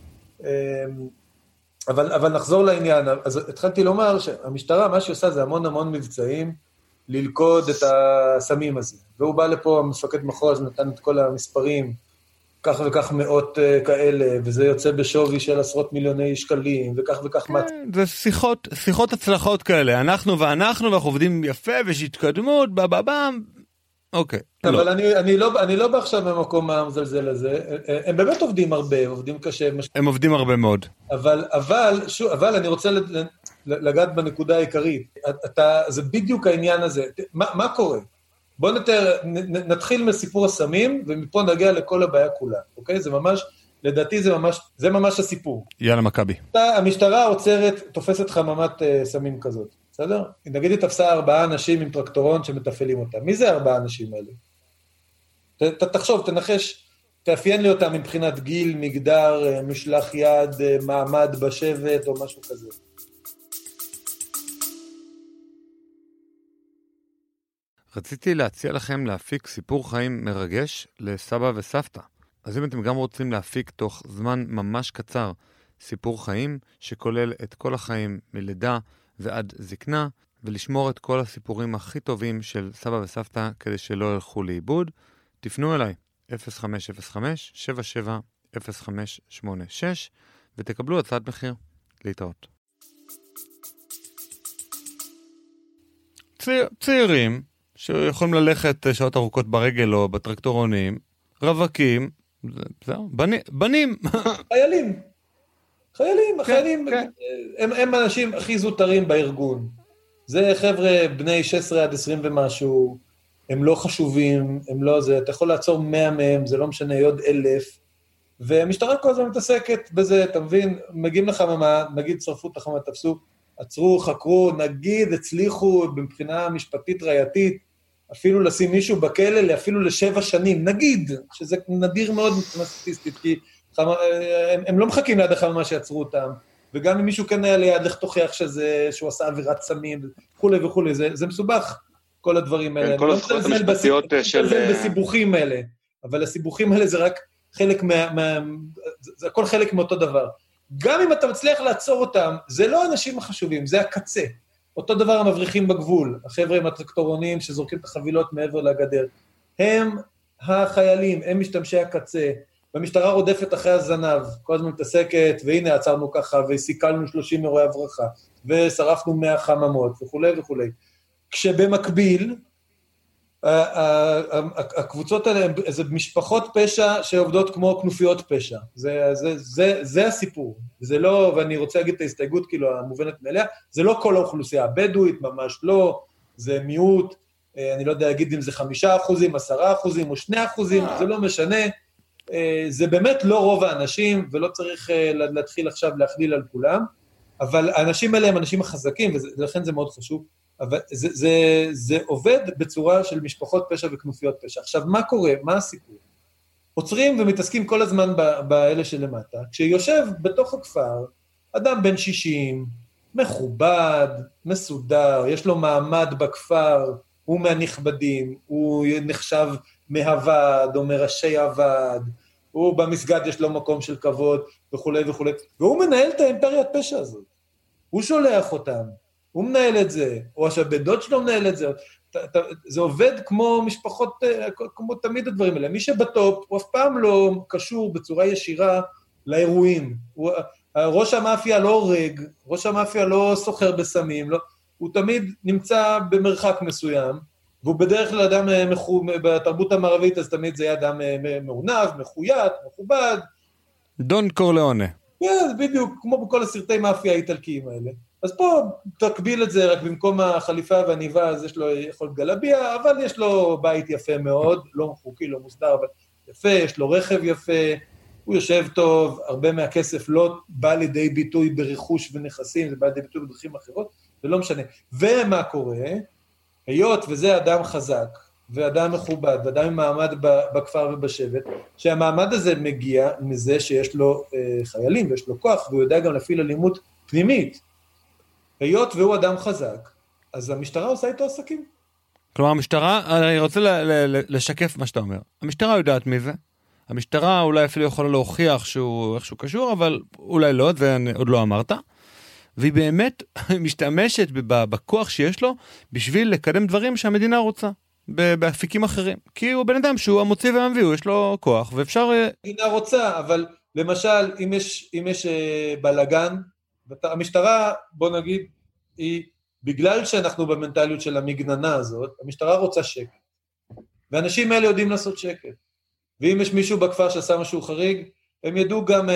אבל נחזור לעניין. אז התחלתי לומר שהמשטרה, מה שהיא עושה זה המון מבצעים, ללכוד את הסמים הזה. והוא בא לפה, המפקד מחוז, נתן את כל המספרים, כך וכך מאות כאלה, וזה יוצא בשווי של עשרות מיליוני שקלים, וכך וכך זה שיחות הצלחות כאלה, אנחנו, ואנחנו עובדים יפה, ויש התקדמות, אוקיי. אבל אני לא בא עכשיו במקום המזלזל הזה, הם באמת עובדים הרבה, עובדים קשה. הם עובדים הרבה מאוד. אבל אני רוצה לגעת בנקודה העיקרית, זה בדיוק העניין הזה, מה קורה? בואו נתחיל מסיפור הסמים, ומפה נגיע לכל הבעיה כולה, אוקיי? זה ממש, לדעתי זה ממש הסיפור. יאללה מכבי. המשטרה עוצרת, תופסת חממת סמים כזאת, בסדר? נגיד היא תפסה 4 אנשים עם טרקטורון שמטפלים אותם. מי זה 4 אנשים האלה? תחשוב, תנחש, תאפיין לי אותם מבחינת גיל, מגדר, משלח יד, מעמד בשבט או משהו כזה. רציתי להציע לכם להפיק סיפור חיים מרגש לסבא וסבתא. אז אם אתם גם רוצים להפיק תוך זמן ממש קצר סיפור חיים שכולל את כל החיים מלידה ועד זקנה, ולשמור את כל הסיפורים הכי טובים של סבא וסבתא כדי שלא ילכו לאיבוד, תפנו אליי 0505-770586 ותקבלו הצעת מחיר. להתראות. צעירים שיכולים ללכת שעות ארוכות ברגל או בטרקטורונים, רווקים, זהו, בנים. חיילים, הם האנשים הכי זוטרים בארגון. זה חבר'ה בני 16 עד 20 ומשהו, הם לא חשובים, הם לא זה, אתה יכול לעצור 100 מהם, זה לא משנה, עוד 1,000, והמשטרה כל הזמן מתעסקת בזה, אתה מבין, מגיעים לחממה, נגיד שרפו את החממה, תפסו, עצרו, חקרו, נגיד הצליחו מבחינה משפטית ראייתית, אפילו לשים מישהו בכלא, אפילו ל7 שנים, נגיד, שזה נדיר מאוד סטטיסטית, כי הם לא מחכים ליד החממה שיצרו אותם, וגם אם מישהו כן היה ליד, לך תוכיח שהוא עשה עבירת סמים, וכו', זה מסובך, כל הדברים האלה. כל הזכויות המשפטיות של... זה בסיבוכים האלה, אבל הסיבוכים האלה זה רק חלק זה הכל חלק מאותו דבר. גם אם אתה מצליח לעצור אותם, זה לא האנשים החשובים, זה הקצה. אותו דבר המבריחים בגבול, החבר'ה עם הטרקטורונים שזורקים את החבילות מעבר לגדר. הם החיילים, הם משתמשי הקצה, והמשטרה רודפת אחרי הזנב, כל הזמן מתעסקת, והנה עצרנו ככה, וסיכלנו 30 אירועי הברחה, ושרפנו 100 חממות, וכו'. כשבמקביל, הקבוצות האלה, זה משפחות פשע שעובדות כמו כנופיות פשע. זה הסיפור. זה לא, ואני רוצה להגיד את ההסתייגות כאילו המובנת מאליה, זה לא כל האוכלוסייה הבדואית, ממש לא, זה מיעוט, אני לא יודע להגיד אם זה 5%, 10% או 2%, זה לא משנה, זה באמת לא רוב האנשים, ולא צריך להתחיל עכשיו להכליל על כולם, אבל האנשים האלה הם אנשים החזקים, ולכן זה מאוד חשוב, אבל זה עובד בצורה של משפחות פשע וכנופיות פשע. עכשיו, מה קורה? מה הסיפור? עוצרים ומתעסקים כל הזמן באלה שלמטה, כשיושב בתוך הכפר, אדם בן 60, מכובד, מסודר, יש לו מעמד בכפר, הוא מהנכבדים, הוא נחשב מהוועד או מראשי הוועד, הוא במסגד יש לו מקום של כבוד וכו', והוא מנהל את האימפריית פשע הזאת. הוא שולח אותם, הוא מנהל את זה, או השבן דוד שלו מנהל את זה, זה עובד כמו משפחות, כמו תמיד הדברים האלה. מי שבטופ הוא אף פעם לא קשור בצורה ישירה לאירועים. ראש המאפיה לא הורג, ראש המאפיה לא סוחר בסמים, הוא תמיד נמצא במרחק מסוים, והוא בדרך כלל אדם בתרבות המערבית, אז תמיד זה אדם מעונב, מחויית, מכובד. דון קורליאונה. כן, בדיוק, כמו בכל הסרטי מאפיה האיטלקיים האלה. אז פה תקביל את זה, רק במקום החליפה והניבה, אז יש לו יכול גלביה, אבל יש לו בית יפה מאוד, לא חוקי, לא מוסדר, אבל יפה, יש לו רכב יפה, הוא יושב טוב, הרבה מהכסף לא בא לידי ביטוי ברכוש ונכסים, זה בא לידי ביטוי בדרכים אחרות, ולא משנה. ומה קורה? היות וזה אדם חזק, ואדם מכובד, ואדם עם מעמד בכפר ובשבט, שהמעמד הזה מגיע מזה שיש לו חיילים, ויש לו כוח, והוא יודע גם להפעיל אלימות פנימית. היות והוא אדם חזק, אז המשטרה עושה איתו עסקים. כלומר, המשטרה, אני רוצה לשקף מה שאתה אומר. המשטרה יודעת מי זה. המשטרה אולי אפילו יכולה להוכיח שהוא איכשהו קשור, אבל אולי לא, זה עוד לא אמרת. והיא באמת משתמשת בכוח שיש לו בשביל לקדם דברים שהמדינה רוצה, באפיקים אחרים. כי הוא בן אדם שהוא המוציא והמביא, יש לו כוח, ואפשר... המדינה רוצה, אבל למשל, אם יש בלגן, המשטרה, בוא נגיד, היא, בגלל שאנחנו במנטליות של המגננה הזאת, המשטרה רוצה שקט. ואנשים האלה יודעים לעשות שקט. ואם יש מישהו בכפר שעשה משהו חריג, הם ידעו גם,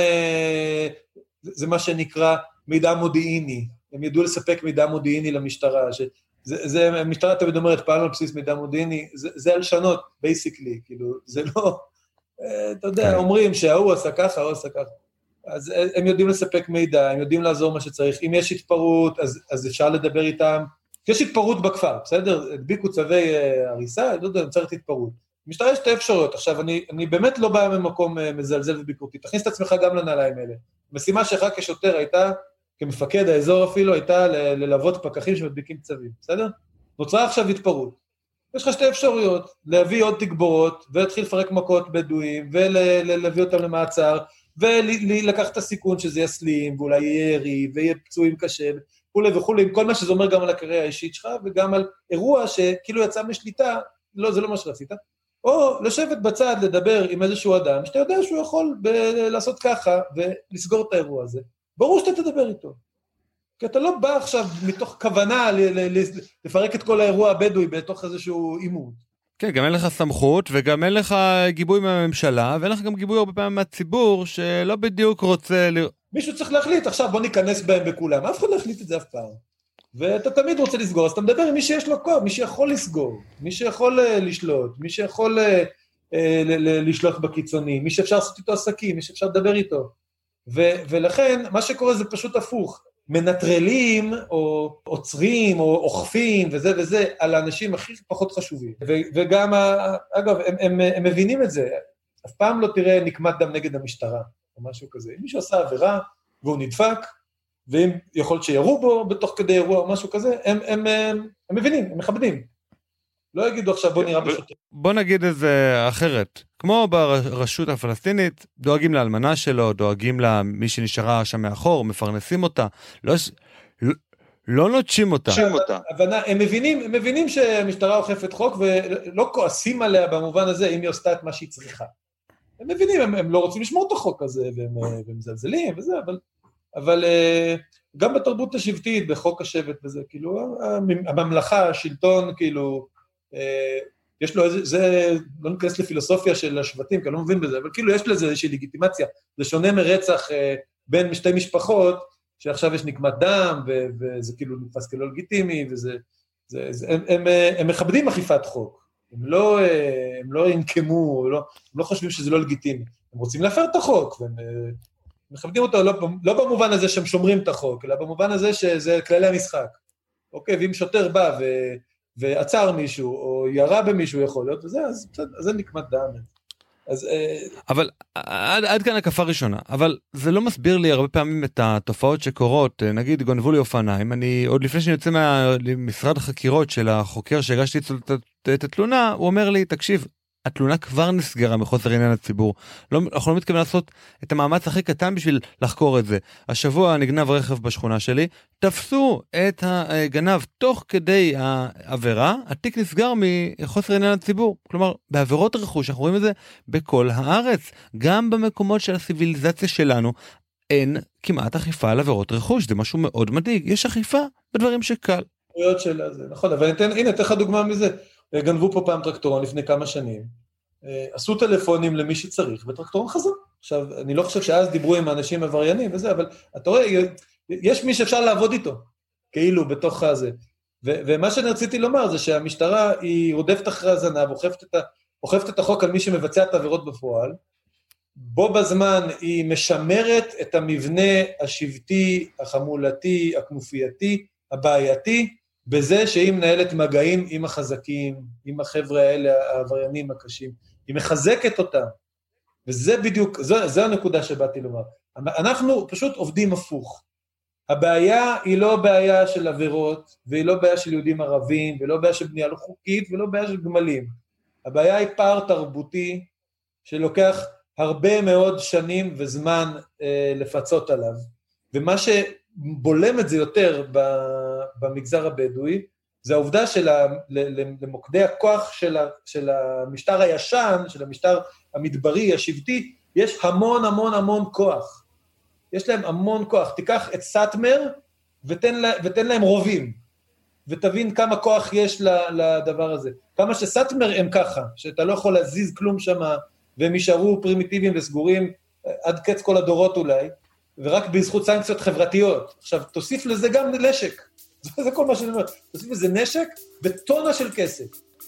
זה מה שנקרא מידע מודיעיני. הם ידעו לספק מידע מודיעיני למשטרה. המשטרה תמיד אומרת, פעלנו על בסיס מידע מודיעיני, זה הלשנות, basically, כאילו, זה לא, אתה יודע, אומרים שההוא עשה ככה, הוא עשה ככה. אז הם יודעים לספק מידע, הם יודעים לעזור מה שצריך. אם יש התפרעות, אז אפשר לדבר איתם. יש התפרעות בכפר, בסדר? הדביקו צווי הריסה, לא יודע, צריך התפרעות. משטרה יש שתי אפשרויות. עכשיו, אני באמת לא בא ממקום מזלזל וביקורתי. תכניס את עצמך גם לנעליים האלה. משימה שלך כשוטר הייתה, כמפקד האזור אפילו, הייתה ללוות פקחים שמדביקים צווים, בסדר? נוצרה עכשיו התפרעות. יש לך שתי אפשרויות, להביא עוד תגבורות, ולהתחיל לפרק מכות בדואים, ולהביא אותם למעצר, ולקח את הסיכון שזה יסלים, ואולי יהיה ירי, ויהיה פצועים קשה, וכולי וכולי, עם כל מה שזה אומר גם על הקריירה האישית שלך, וגם על אירוע שכאילו יצא משליטה, לא, זה לא מה שרצית, או לשבת בצד, לדבר עם איזשהו אדם, שאתה יודע שהוא יכול לעשות ככה, ולסגור את האירוע הזה. ברור שאתה תדבר איתו. כי אתה לא בא עכשיו מתוך כוונה לפרק את כל האירוע הבדואי בתוך איזשהו אימות. כן, גם אין לך סמכות, וגם אין לך גיבוי מהממשלה, ואין לך גם גיבוי הרבה פעמים מהציבור, שלא בדיוק רוצה... מישהו צריך להחליט, עכשיו בוא ניכנס בהם בכולם, אף אחד לא החליט את זה אף פעם. ואתה תמיד רוצה לסגור, אז אתה מדבר עם מי שיש לו כוח, מי שיכול לסגור, מי שיכול לשלוט, מי שיכול לשלוט בקיצוני, מי שאפשר לעשות איתו עסקים, מי שאפשר לדבר איתו. ולכן, מה שקורה זה פשוט הפוך. מנטרלים, או עוצרים, או אוכפים, וזה וזה, על האנשים הכי פחות חשובים. וגם, אגב, הם מבינים את זה. אף פעם לא תראה נקמת דם נגד המשטרה, או משהו כזה. אם מישהו עשה עבירה, והוא נדפק, ואם יכול להיות שירו בו, בתוך כדי אירוע, או משהו כזה, הם מבינים, הם מכבדים. לא יגידו עכשיו בוא נראה בשוטר. בוא נגיד את זה אחרת. כמו ברשות הפלסטינית, דואגים לאלמנה שלו, דואגים למי שנשארה שם מאחור, מפרנסים אותה, לא נוטשים אותה. הם מבינים שהמשטרה אוכפת חוק, ולא כועסים עליה במובן הזה, אם היא עושה את מה שהיא צריכה. הם מבינים, הם לא רוצים לשמור את החוק הזה, והם מזלזלים וזה, אבל גם בתרבות השבטית, בחוק השבט וזה, כאילו, הממלכה, השלטון, כאילו, יש לו איזה, זה לא ניכנס לפילוסופיה של השבטים, כי אני לא מבין בזה, אבל כאילו יש לזה איזושהי לגיטימציה, זה שונה מרצח בין שתי משפחות, שעכשיו יש נקמת דם, וזה כאילו נתפס כלא לגיטימי, הם מכבדים אכיפת חוק, הם לא ינקמו, הם לא חושבים שזה לא לגיטימי, הם רוצים להפר את החוק, והם מכבדים אותו לא במובן הזה שהם שומרים את החוק, אלא במובן הזה שזה כללי המשחק, אוקיי, ואם שוטר בא ועצר מישהו, או ירה במישהו יכול להיות, וזה, אז זה נקמת דם. אבל עד כאן הקפה ראשונה, אבל זה לא מסביר לי הרבה פעמים את התופעות שקורות, נגיד גונבו לי אופניים, אני עוד לפני שאני יוצא ממשרד החקירות של החוקר שהגשתי את התלונה, הוא אומר לי, תקשיב, התלונה כבר נסגרה מחוסר עניין הציבור. אנחנו לא מתכוונים לעשות את המאמץ הכי קטן בשביל לחקור את זה. השבוע נגנב רכב בשכונה שלי, תפסו את הגנב תוך כדי העבירה, התיק נסגר מחוסר עניין הציבור. כלומר, בעבירות רכוש, אנחנו רואים את זה בכל הארץ. גם במקומות של הסיביליזציה שלנו, אין כמעט אכיפה על עבירות רכוש. זה משהו מאוד מדאיג. יש אכיפה בדברים שקל. נכון, אבל הנה, תן לך דוגמה מזה. גנבו פה פעם טרקטורון לפני כמה שנים, עשו טלפונים למי שצריך, וטרקטורון חזר. עכשיו, אני לא חושב שאז דיברו עם האנשים עבריינים וזה, אבל אתה רואה, יש מי שאפשר לעבוד איתו, כאילו בתוך הזה. ומה שאני רציתי לומר זה שהמשטרה היא רודפת אחרי הזנב, אוכפת את החוק על מי שמבצע את העבירות בפועל, בו בזמן היא משמרת את המבנה השבטי, החמולתי, הכנופייתי, הבעייתי, בזה שהיא מנהלת מגעים עם החזקים, עם החבר'ה האלה, העבריינים הקשים, היא מחזקת אותם, וזה בדיוק, זו הנקודה שבאתי לומר. אנחנו פשוט עובדים הפוך. הבעיה היא לא בעיה של עבירות, והיא לא בעיה של יהודים ערבים, ולא בעיה של בנייה לא חוקית, ולא בעיה של גמלים. הבעיה היא פער תרבותי, שלוקח הרבה מאוד שנים וזמן לפצות עליו. ומה שבולם את זה יותר במגזר הבדואי, זה העובדה למוקדי הכוח של המשטר הישן, של המשטר המדברי, השבטי, יש המון המון המון כוח. יש להם המון כוח. תיקח את סאטמר ותן להם רובים, ותבין כמה כוח יש לדבר הזה. כמה שסאטמר הם ככה, שאתה לא יכול להזיז כלום שם, והם יישארו פרימיטיביים וסגורים עד קץ כל הדורות אולי, ורק בזכות סנקציות חברתיות. עכשיו, תוסיף לזה גם נשק. זה כל מה שאני אומר. תוסיף לזה נשק וטונה של כסף.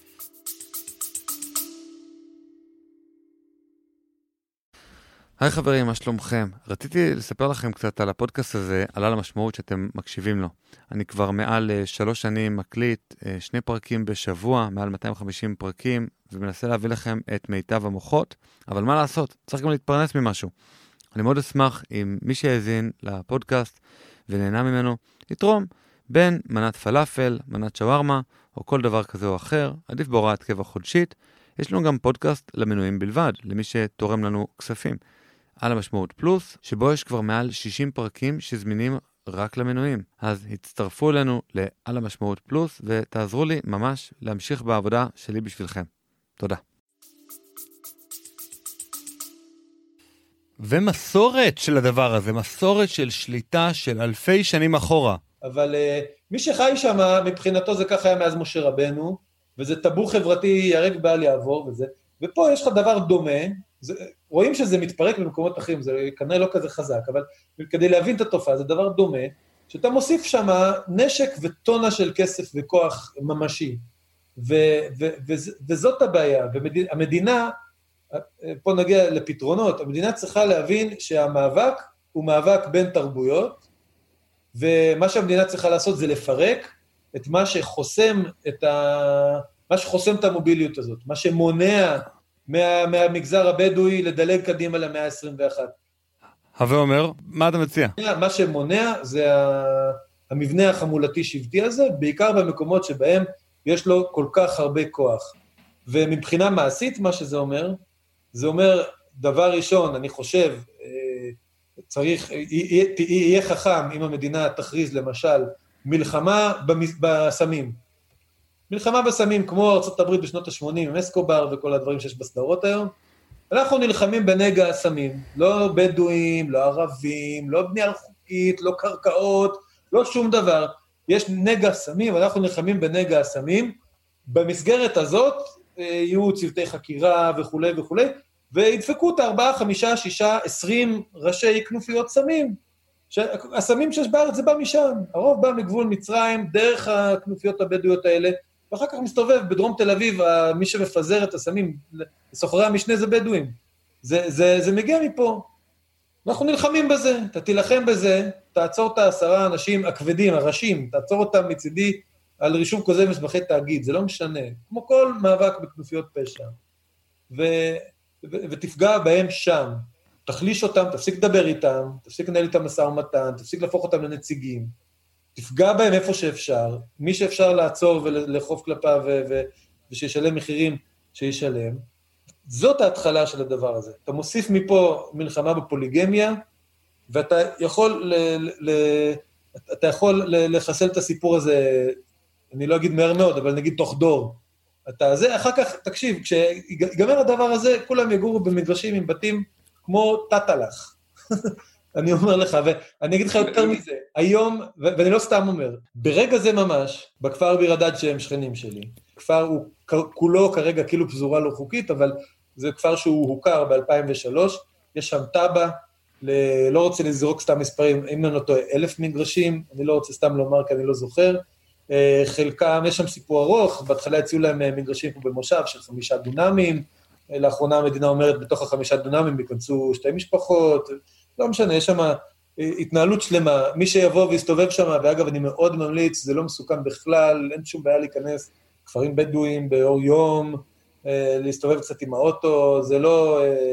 היי חברים, מה שלומכם? רציתי לספר לכם קצת על הפודקאסט הזה, על המשמעות שאתם מקשיבים לו. אני כבר מעל 3 שנים מקליט 2 פרקים בשבוע, מעל 250 פרקים, ומנסה להביא לכם את מיטב המוחות, אבל מה לעשות? צריך גם להתפרנס ממשהו. אני מאוד אשמח אם מי שיאזין לפודקאסט ונהנה ממנו, יתרום בין מנת פלאפל, מנת שווארמה, או כל דבר כזה או אחר, עדיף בהוראת קבע חודשית. יש לנו גם פודקאסט למנויים בלבד, למי שתורם לנו כספים. על המשמעות פלוס, שבו יש כבר מעל 60 פרקים שזמינים רק למנויים. אז הצטרפו אלינו לעל המשמעות פלוס, ותעזרו לי ממש להמשיך בעבודה שלי בשבילכם. תודה. ומסורת של הדבר הזה, מסורת של שליטה של אלפי שנים אחורה. אבל מי שחי שם, מבחינתו זה ככה היה מאז משה רבנו, וזה טבור חברתי ירק בעל יעבור וזה, ופה יש לך דבר דומה, רואים שזה מתפרק במקומות אחרים, זה כנראה לא כזה חזק, אבל כדי להבין את התופעה, זה דבר דומה, שאתה מוסיף שם נשק וטונה של כסף וכוח ממשי, וזאת הבעיה, והמדינה, פה נגיע לפתרונות, המדינה צריכה להבין שהמאבק הוא מאבק בין תרבויות, ומה שהמדינה צריכה לעשות זה לפרק את מה שחוסם את המוביליות הזאת, מה שמונע מהמגזר הבדואי לדלג קדימה למאה ה-21. הווה אומר, מה אתה מציע? מה שמונע זה המבנה החמולתי שבטי הזה, בעיקר במקומות שבהם יש לו כל כך הרבה כוח. ומבחינה מעשית מה שזה אומר, זה אומר דבר ראשון, אני חושב, יהיה חכם אם המדינה תכריז למשל מלחמה בסמים. מלחמה בסמים כמו ארצות הברית בשנות ה-80, עם אסקובר וכל הדברים שיש בסדרות היום, אנחנו נלחמים בנגע הסמים, לא בדואים, לא ערבים, לא בנייה חוקית, לא קרקעות, לא שום דבר. יש נגע סמים, אנחנו נלחמים בנגע הסמים, במסגרת הזאת יהיו צוותי חקירה וכו' וכו', וידפקו את 4, 5, 6, 20 ראשי כנופיות סמים. הסמים שיש בארץ זה בא משם, הרוב בא מגבול מצרים, דרך הכנופיות הבדואיות האלה, ואחר כך מסתובב בדרום תל אביב, מי שמפזר את הסמים, סוחרי המשנה זה בדואים. זה מגיע מפה. אנחנו נלחמים בזה, אתה תילחם בזה, תעצור את 10 אנשים הכבדים, הראשים, תעצור אותם מצידי על רישום כוזב מסמכי תאגיד, זה לא משנה. כמו כל מאבק בכנופיות פשע. ותפגע בהם שם. תחליש אותם, תפסיק לדבר איתם, תפסיק לנהל איתם משא ומתן, תפסיק להפוך אותם לנציגים, תפגע בהם איפה שאפשר, מי שאפשר לעצור ולחוף כלפיו ושישלם מחירים שישלם. זאת ההתחלה של הדבר הזה. אתה מוסיף מפה מלחמה בפוליגמיה, ואתה יכול לחסל את הסיפור הזה, אני לא אגיד מהר מאוד, אבל נגיד תוך דור. אחר כך, תקשיב, כשיגמר הדבר הזה, כולם יגורו במגרשים עם בתים כמו תת-הלך. אני אומר לך, ואני אגיד לך יותר מזה, היום, ואני לא סתם אומר, ברגע זה ממש, בכפר ביר הדאג' שהם שכנים שלי, כפר הוא כולו כרגע כאילו פזורה לא חוקית, אבל זה כפר שהוא הוכר ב-2003, יש שם טאבה, לא רוצה לזרוק סתם מספרים, אם אני לא טועה, 1,000 מגרשים, אני לא רוצה סתם לומר כי אני לא זוכר, חלקם, יש שם סיפור ארוך, בהתחלה הציעו להם מגרשים פה במושב של 5 דונמים, לאחרונה המדינה אומרת, בתוך 5 דונמים ייכנסו 2 משפחות, לא משנה, יש שם התנהלות שלמה, מי שיבוא ויסתובב שם, ואגב אני מאוד ממליץ, זה לא מסוכן בכלל, אין שום בעיה להיכנס, כפרים בדואים באור יום, להסתובב קצת עם האוטו, זה לא,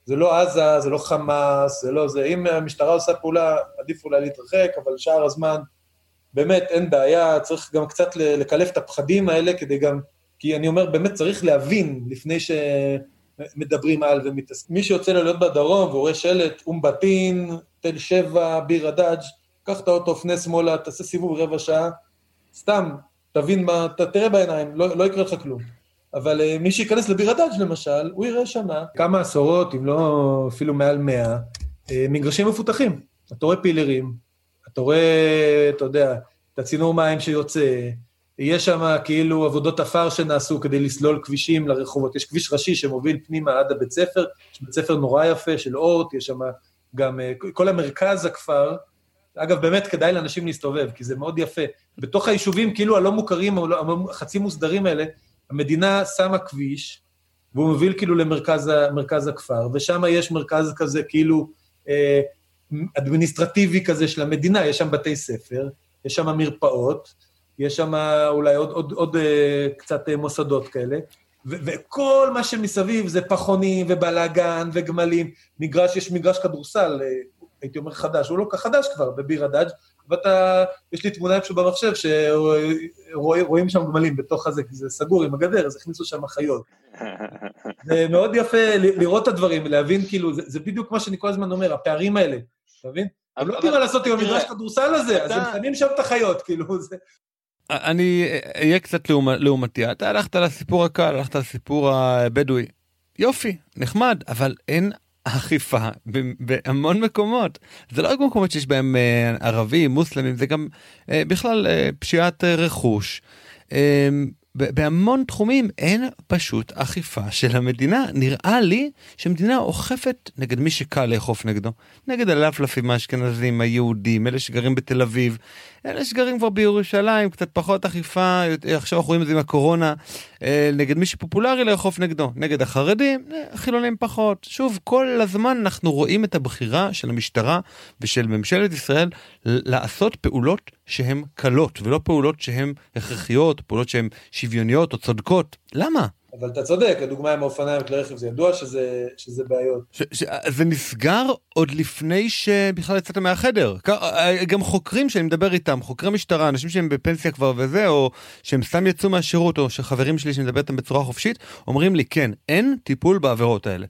זה לא עזה, זה לא חמאס, זה לא זה, אם המשטרה עושה פעולה, עדיף אולי להתרחק, אבל שאר הזמן, באמת אין בעיה, צריך גם קצת לקלף את הפחדים האלה, כדי גם, כי אני אומר, באמת צריך להבין, לפני שמדברים על ומתעסקים. מי שיוצא להיות בדרום, והוא רואה שלט, בטין, תל שבע, ביר הדאג', קח את האוטו, פנה שמאלה, תעשה סיבוב רבע שעה, סתם, תבין מה, תראה בעיניים, לא יקרה לך כלום. אבל מי שיכנס לביר הדאג' למשל, הוא יראה שמה כמה עשרות, אם לא אפילו מעל 100, מגרשים מפותחים. אתה רואה פילרים, אתה רואה, אתה יודע, את הצינור מים שיוצא, יש שם כאילו עבודות אפר שנעשו כדי לסלול כבישים לרחובות, יש כביש ראשי שמוביל פנימה עד הבית ספר, יש בית ספר נורא יפה של אורט, יש שם גם כל המרכז הכפר, אגב באמת כדאי לאנשים להסתובב, כי זה מאוד יפה, בתוך היישובים כאילו הלא מוכרים, החצי מוסדרים האלה, המדינה שמה כביש, והוא מוביל כאילו למרכז הכפר, ושם יש מרכז כזה כאילו אדמיניסטרטיבי כזה של המדינה, יש שם בתי ספר, יש שם מרפאות, יש שם אולי עוד קצת מוסדות כאלה, וכל מה שמסביב זה פחונים ובלגן וגמלים, יש מגרש כדורסל, הייתי אומר חדש, הוא לא כך חדש כבר בביר הדאג', יש לי תמונה איפשהו במחשב שרואים שם גמלים בתוך הזה, כי זה סגור עם הגדר, אז הכניסו שם חיות. זה מאוד יפה לראות את הדברים, להבין כאילו, זה בדיוק מה שאני כל הזמן אומר, הפערים האלה, אתה מבין? הם לא יודעים מה לעשות עם המגרש כדורסל הזה, אז הם שמים שם את החיות, כאילו זה... אני אהיה קצת לעומתי, אתה הלכת לסיפור הקל, הלכת לסיפור הבדואי, יופי, נחמד, אבל אין אכיפה בהמון מקומות. זה לא רק מקומות שיש בהם ערבים, מוסלמים, זה גם בכלל פשיעת רכוש. בהמון תחומים אין פשוט אכיפה של המדינה. נראה לי שמדינה אוכפת נגד מי שקל לאכוף נגדו. נגד הלפלפים האשכנזים, היהודים, אלה שגרים בתל אביב, אלה שגרים כבר בירושלים, קצת פחות אכיפה, עכשיו אנחנו רואים את זה עם הקורונה, נגד מי שפופולרי לאכוף נגדו, נגד החרדים, חילונים פחות. שוב, כל הזמן אנחנו רואים את הבחירה של המשטרה ושל ממשלת ישראל לעשות פעולות שהן קלות, ולא פעולות שהן הכרחיות, פעולות שהן שוויוניות או צודקות. למה? אבל אתה צודק, הדוגמה עם האופניים וכלי רכב, זה ידוע שזה בעיות. זה נסגר עוד לפני שבכלל יצאת מהחדר. גם חוקרים שאני מדבר איתם, חוקרי משטרה, אנשים שהם בפנסיה כבר וזה, או שהם סתם יצאו מהשירות, או שחברים שלי שאני מדבר איתם בצורה חופשית, אומרים לי, כן, אין טיפול בעבירות האלה.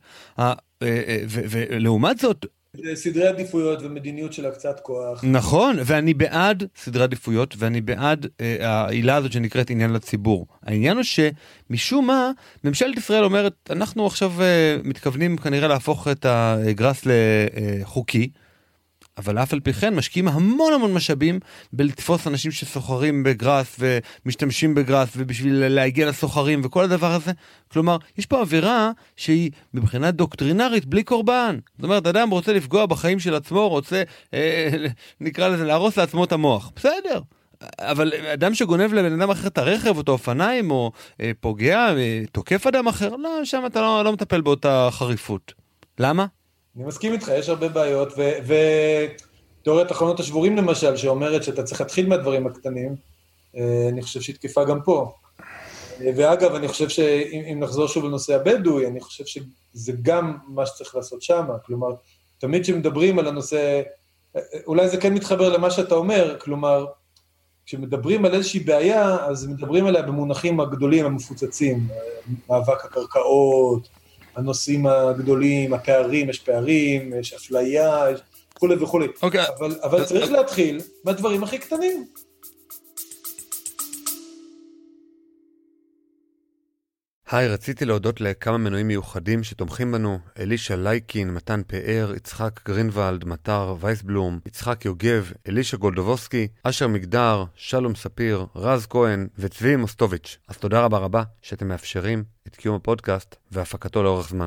ולעומת זאת, סדרי עדיפויות ומדיניות של הקצת כוח. נכון, ואני בעד סדרי עדיפויות, ואני בעד העילה הזאת שנקראת עניין לציבור. העניין הוא שמשום מה, ממשלת ישראל אומרת, אנחנו עכשיו מתכוונים כנראה להפוך את הגרס לחוקי, אבל אף על פי כן משקיעים המון משאבים בלתפוס אנשים שסוחרים בגרס ומשתמשים בגרס ובשביל להגיע לסוחרים וכל הדבר הזה. כלומר, יש פה אווירה שהיא מבחינה דוקטרינרית בלי קורבן. זאת אומרת, אדם רוצה לפגוע בחיים של עצמו, רוצה, נקרא לזה, להרוס לעצמו את המוח. בסדר. אבל אדם שגונב לבן אדם אחר את הרכב, אותו אופניים, או פוגע, תוקף אדם אחר, לא, שם אתה לא מטפל באותה חריפות. למה? אני מסכים איתך, יש הרבה בעיות, ותיאוריית אחרונות השבורים למשל, שאומרת שאתה צריך להתחיל מהדברים הקטנים, אני חושב שהיא תקפה גם פה. ואגב, אני חושב שאם נחזור שוב לנושא הבדואי, אני חושב שזה גם מה שצריך לעשות שם, כלומר, תמיד שמדברים על הנושא, אולי זה כן מתחבר למה שאתה אומר, כלומר, כשמדברים על איזושהי בעיה, אז מדברים עליה במונחים הגדולים, המפוצצים, מאבק הקרקעות, הנושאים הגדולים, הפערים, יש פערים, יש אפליה, וכו' וכו'. אבל צריך להתחיל מהדברים הכי קטנים. היי, רציתי להודות לכמה מנויים מיוחדים שתומכים בנו, אלישה לייקין, מתן פאר, יצחק גרינוולד, מטר וייסבלום, יצחק יוגב, אלישה גולדובוסקי, אשר מגדר, שלום ספיר, רז כהן וצבי מוסטוביץ'. אז תודה רבה שאתם מאפשרים את קיום הפודקאסט והפקתו לאורך זמן.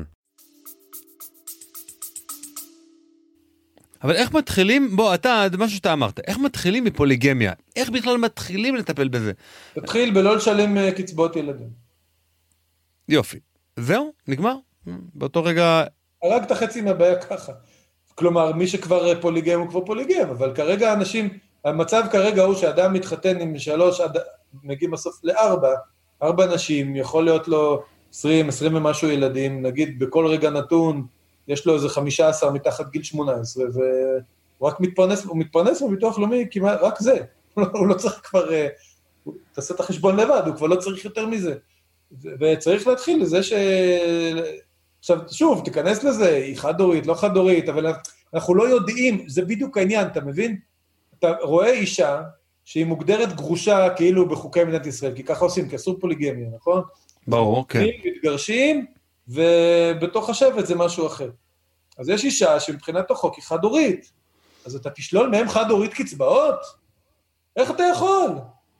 אבל איך מתחילים, משהו שאתה אמרת, איך מתחילים מפוליגמיה? איך בכלל מתחילים לטפל בזה? תתחיל בלא לשלם קצבאות ילדים. יופי. זהו? נגמר? באותו רגע... הרגת חצי מהבעיה ככה. כלומר, מי שכבר פוליגם הוא כבר פוליגם, אבל כרגע אנשים, המצב כרגע הוא שאדם מתחתן עם 3, מגיעים בסוף ל4, 4 נשים, יכול להיות לו 20 ומשהו ילדים, נגיד בכל רגע נתון, יש לו איזה 15 מתחת גיל 18, והוא רק מתפרנס בביטוח לאומי, כמעט רק זה. הוא לא צריך כבר, תעשה את החשבון לבד, הוא כבר לא צריך יותר מזה. וצריך להתחיל לזה עכשיו, שוב, תיכנס לזה, היא חד-הורית, לא חד-הורית, אבל אנחנו לא יודעים, זה בדיוק העניין, אתה מבין? אתה רואה אישה שהיא מוגדרת גרושה כאילו בחוקי מדינת ישראל, כי ככה עושים, כי אסור פוליגמיה, נכון? ברור, כן. מתגרשים, ובתוך השבט זה משהו אחר. אז יש אישה שמבחינת החוק היא חד-הורית, אז אתה תשלול מהם חד-הורית קצבאות? איך אתה יכול?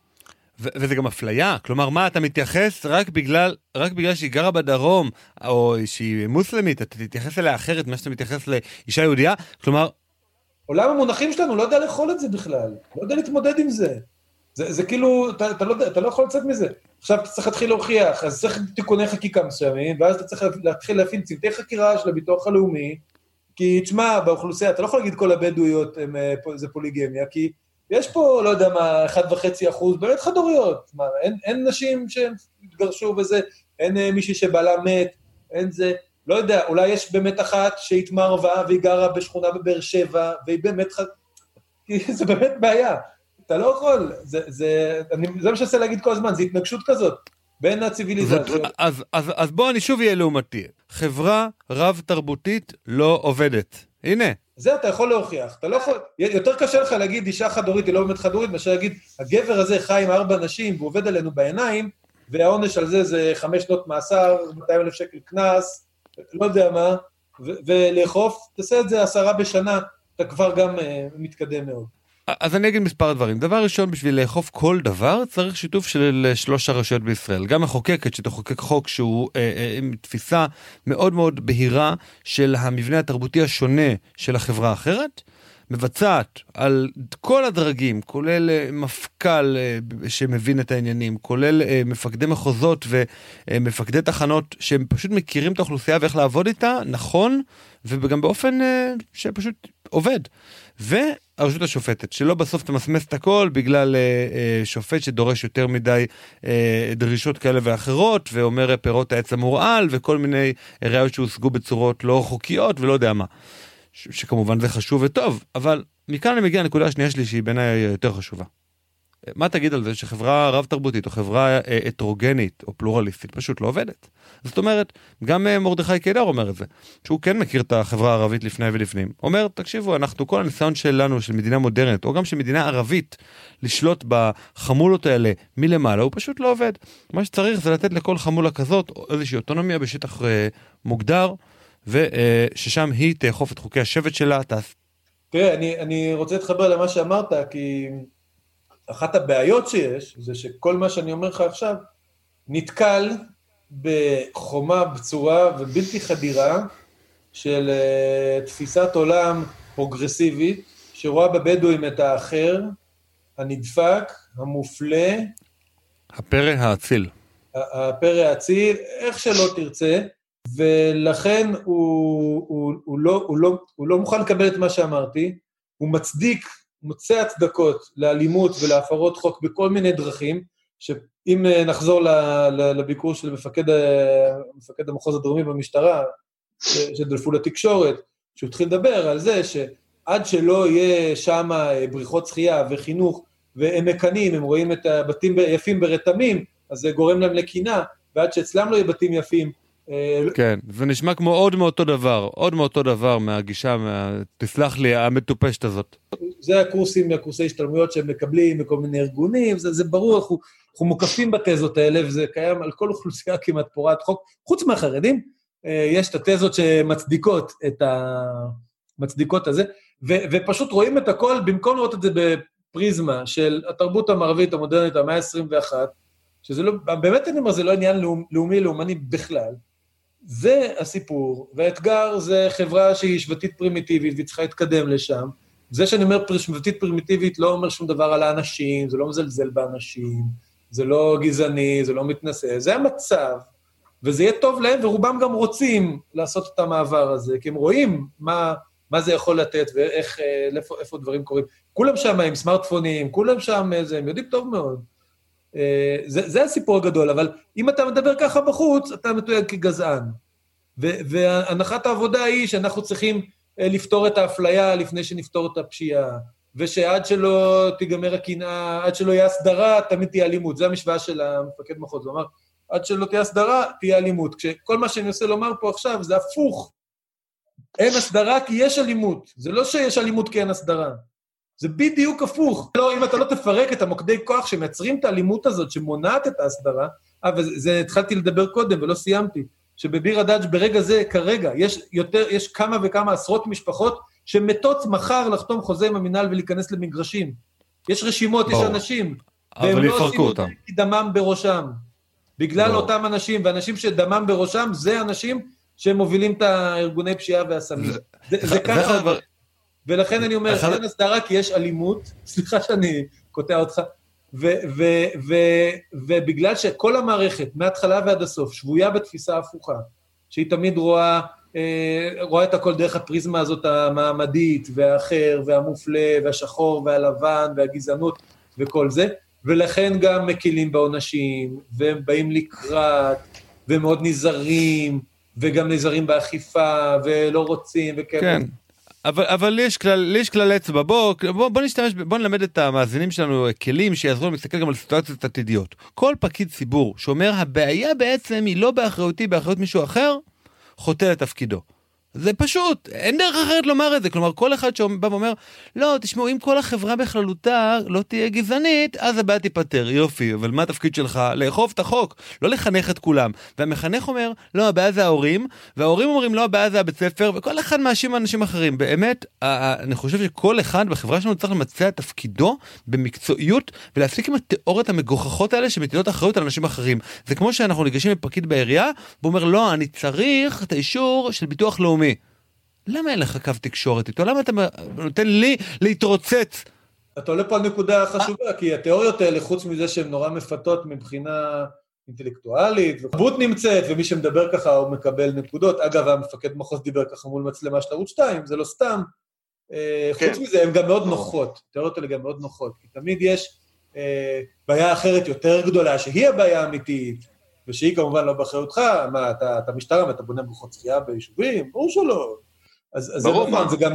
וזה גם אפליה, כלומר, מה אתה מתייחס רק בגלל שהיא גרה בדרום, או שהיא מוסלמית, אתה תתייחס אליה אחרת, מה שאתה מתייחס לאישה יהודיה, כלומר... עולם המונחים שלנו לא יודע לאכול את זה בכלל, לא יודע להתמודד עם זה. זה כאילו, אתה לא יכול לצאת מזה. עכשיו אתה צריך להתחיל להוכיח, אז צריך תיקוני חקיקה מסוימים, ואז אתה צריך להתחיל להפעיל צוותי חקירה של הביטוח הלאומי, כי תשמע, באוכלוסייה, אתה לא יכול להגיד כל הבדואיות זה פוליגמיה, כי יש פה, לא יודע מה, 1.5% באמת חד-הוריות, אין נשים שהתגרשו וזה, אין מישהי שבעלה מת, אין זה, לא יודע, אולי יש באמת אחת שהתמרווה והיא גרה בשכונה בבאר שבע, והיא באמת זה באמת בעיה, אתה לא יכול, זה מה שעושה להגיד כל הזמן, זה התנגשות כזאת, בין הציביליזציות. אז בוא אני שוב יהיה לעומתי, חברה רב-תרבותית לא עובדת, הנה. זה אתה יכול להוכיח, אתה לא יכול, יותר קשה לך להגיד אישה חד-הורית, היא לא באמת חד-הורית, מאשר להגיד, הגבר הזה חי עם 4 נשים, והוא עובד עלינו בעיניים, והעונש על זה 5 שנות מאסר, 200,000 שקל קנס, לא יודע מה, ולאכוף, תעשה את זה 10 בשנה, אתה כבר גם מתקדם מאוד. אז אני אגיד מספר דברים. דבר ראשון, בשביל לאכוף כל דבר, צריך שיתוף של 3 הרשויות בישראל. גם מחוקקת שתחוקק חוק שהוא עם תפיסה מאוד מאוד בהירה של המבנה התרבותי השונה של החברה האחרת, מבצעת על כל הדרגים, כולל מפכ"ל שמבין את העניינים, כולל מפקדי מחוזות ומפקדי תחנות שהם פשוט מכירים את האוכלוסייה ואיך לעבוד איתה, נכון, וגם באופן שפשוט עובד. והרשות השופטת, שלא בסוף תמסמס את הכל בגלל שופט שדורש יותר מדי דרישות כאלה ואחרות, ואומר פירות העץ המורעל, וכל מיני ראיות שהושגו בצורות לא חוקיות ולא יודע מה. שכמובן זה חשוב וטוב, אבל מכאן אני מגיע לנקודה השנייה שלי שהיא בעיניי יותר חשובה. מה תגיד על זה שחברה רב-תרבותית או חברה הטרוגנית או פלורליסטית פשוט לא עובדת? זאת אומרת, גם מרדכי קידר אומר את זה, שהוא כן מכיר את החברה הערבית לפני ולפנים. אומר, תקשיבו, אנחנו כל הניסיון שלנו, של מדינה מודרנית, או גם של מדינה ערבית, לשלוט בחמולות האלה מלמעלה, הוא פשוט לא עובד. מה שצריך זה לתת לכל חמולה כזאת איזושהי אוטונומיה בשטח מוגדר, וששם היא תאכוף את חוקי השבט שלה. תראה, אני רוצה להתחבר למה שאמרת, כי אחת הבעיות שיש, זה שכל מה שאני אומר לך עכשיו, נתקל בחומה בצורה ובלתי חדירה, של תפיסת עולם פרוגרסיבית, שרואה בבדואים את האחר, הנדפק, המופלה, הפרא האציל. הפרא האציל, איך שלא תרצה, ולכן הוא לא מוכן לקבל את מה שאמרתי, הוא מצדיק, מוצא הצדקות לאלימות ולהפרות חוק בכל מיני דרכים, שאם נחזור לביקור של מפקד המחוז הדרומי במשטרה, שדלפו לתקשורת, שהוא התחיל לדבר על זה שעד שלא יהיה שם בריכות שחייה וחינוך, והם מקנים, הם רואים את הבתים יפים ברתמים, אז זה גורם להם לקינה, ועד שאצלם לא יהיה בתים יפים, כן, זה נשמע כמו עוד מאותו דבר מהגישה, תסלח לי, המטופשת הזאת. זה הקורסי השתלמויות שהם מקבלים מכל מיני ארגונים, זה ברור, אנחנו מוקפים בתזות האלה, וזה קיים על כל אוכלוסייה כמעט פורעת חוק, חוץ מהחרדים, יש את התזות שמצדיקות הזה, ופשוט רואים את הכל, במקום לראות את זה בפריזמה של התרבות המערבית המודרנית, המאה ה-21, שזה לא, באמת אני אומר, זה לא עניין לאומי בכלל, זה הסיפור, והאתגר זה חברה שהיא שבטית פרימיטיבית, והיא צריכה להתקדם לשם, זה שאני אומר שבטית פרימיטיבית לא אומר שום דבר על האנשים, זה לא מזלזל באנשים, זה לא גזעני, זה לא מתנשא, זה המצב, וזה יהיה טוב להם, ורובם גם רוצים לעשות את המעבר הזה, כי הם רואים מה זה יכול לתת, ואיך, איפה דברים קורים. כולם שם עם סמארטפונים, כולם שם, הם יודעים טוב מאוד. זה הסיפור הגדול, אבל אם אתה מדבר ככה בחוץ, אתה מתויג כגזען. והנחת העבודה היא שאנחנו צריכים לפתור את האפליה לפני שנפתור את הפשיעה, ושעד שלא תיגמר הקנאה, עד שלא יהיה הסדרה, תמיד תהיה אלימות. זו המשוואה של המפקד מחוז, הוא אמר, עד שלא תהיה הסדרה, תהיה אלימות. כשכל מה שאני עושה לומר פה עכשיו, זה הפוך. אין הסדרה כי יש אלימות. זה לא שיש אלימות כי אין הסדרה. זה בדיוק הפוך. לא, אם אתה לא תפרק את המוקדי כוח שמייצרים את האלימות הזאת, שמונעת את ההסדרה, וזה התחלתי לדבר קודם ולא סיימתי, שבביר הדאג' ברגע זה, כרגע, יש כמה וכמה עשרות משפחות שמתות מחר לחתום חוזה עם המינהל ולהיכנס למגרשים. יש רשימות, יש אנשים, והם לא עושים אותם כי דמם בראשם. בגלל אותם אנשים, ואנשים שדמם בראשם, זה אנשים שמובילים את הארגוני פשיעה והסמים. זה ככה, ולכן אני אומר, אין הסדרה כי יש אלימות, סליחה שאני קוטע אותך, ובגלל שכל המערכת, מההתחלה ועד הסוף, שבויה בתפיסה הפוכה, שהיא תמיד רואה את הכל דרך הפריזמה הזאת המעמדית, והאחר, והמופלה, והשחור, והלבן, והגזענות, וכל זה, ולכן גם מקילים בעונשים, והם באים לקראת, ומאוד נזהרים, וגם נזהרים באכיפה, ולא רוצים, וכאלה. כן. אבל לי יש כלל אצבע, בוא נלמד את המאזינים שלנו כלים שיעזרו להסתכל גם על סיטואציות עתידיות. כל פקיד ציבור שאומר הבעיה בעצם היא לא באחריותי, באחריות מישהו אחר, חוטא לתפקידו. זה פשוט, אין דרך אחרת לומר את זה, כלומר כל אחד שבא ואומר, לא, תשמעו, אם כל החברה בכללותה לא תהיה גזענית, אז הבעיה תיפטר, יופי, אבל מה התפקיד שלך? לאכוף את החוק, לא לחנך את כולם. והמחנך אומר, לא, הבעיה זה ההורים, וההורים אומרים, לא, הבעיה זה הבית ספר, וכל אחד מאשים אנשים אחרים. באמת, אני חושב שכל אחד בחברה שלנו צריך למצא את תפקידו במקצועיות, ולהפסיק עם התיאוריות המגוחכות האלה שמטילות אחריות על אנשים אחרים. זה כמו שאנחנו ניגשים לפקיד בעירייה, והוא אומר, לא, אני צריך את האישור של ביטוח לאומי. למה אין לך קו תקשורת איתו? למה אתה נותן לי להתרוצץ? אתה עולה פה על נקודה חשובה, כי התיאוריות האלה, חוץ מזה שהן נורא מפתות מבחינה אינטלקטואלית, וחבות נמצאת, ומי שמדבר ככה הוא מקבל נקודות. אגב, המפקד מחוז דיבר ככה מול מצלמה של ערוץ 2, זה לא סתם. חוץ מזה, הן גם מאוד נוחות. התיאוריות האלה גם מאוד נוחות, כי תמיד יש בעיה אחרת יותר גדולה, שהיא הבעיה האמיתית, ושהיא כמובן לא באחריותך. מה, אתה משטרה, אתה בונה בריכות שחייה ביישובים? ברור שלא. אז זה נכון, זה גם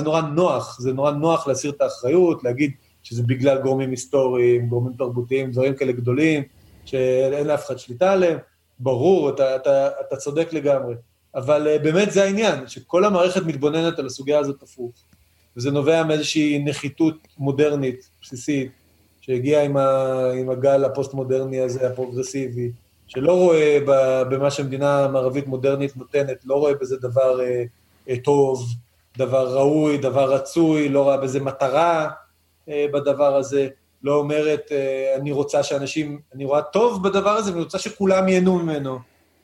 נורא נוח להסיר את האחריות, להגיד שזה בגלל גורמים היסטוריים, גורמים תרבותיים, דברים כאלה גדולים, שאין לאף אחד שליטה עליהם. ברור, אתה צודק לגמרי. אבל באמת זה העניין, שכל המערכת מתבוננת על הסוגיה הזאת הפוך, וזה נובע מאיזושהי נחיתות מודרנית, בסיסית, שהגיעה עם הגל הפוסט-מודרני הזה, הפרוגרסיבי, שלא רואה במה שמדינה מערבית מודרנית נותנת, לא רואה בזה דבר טוב, דבר ראוי, דבר רצוי, לא רואה בזה מטרה בדבר הזה, לא אומרת, אני רוצה שאנשים, אני רואה טוב בדבר הזה, ואני רוצה שכולם ייהנו ממנו.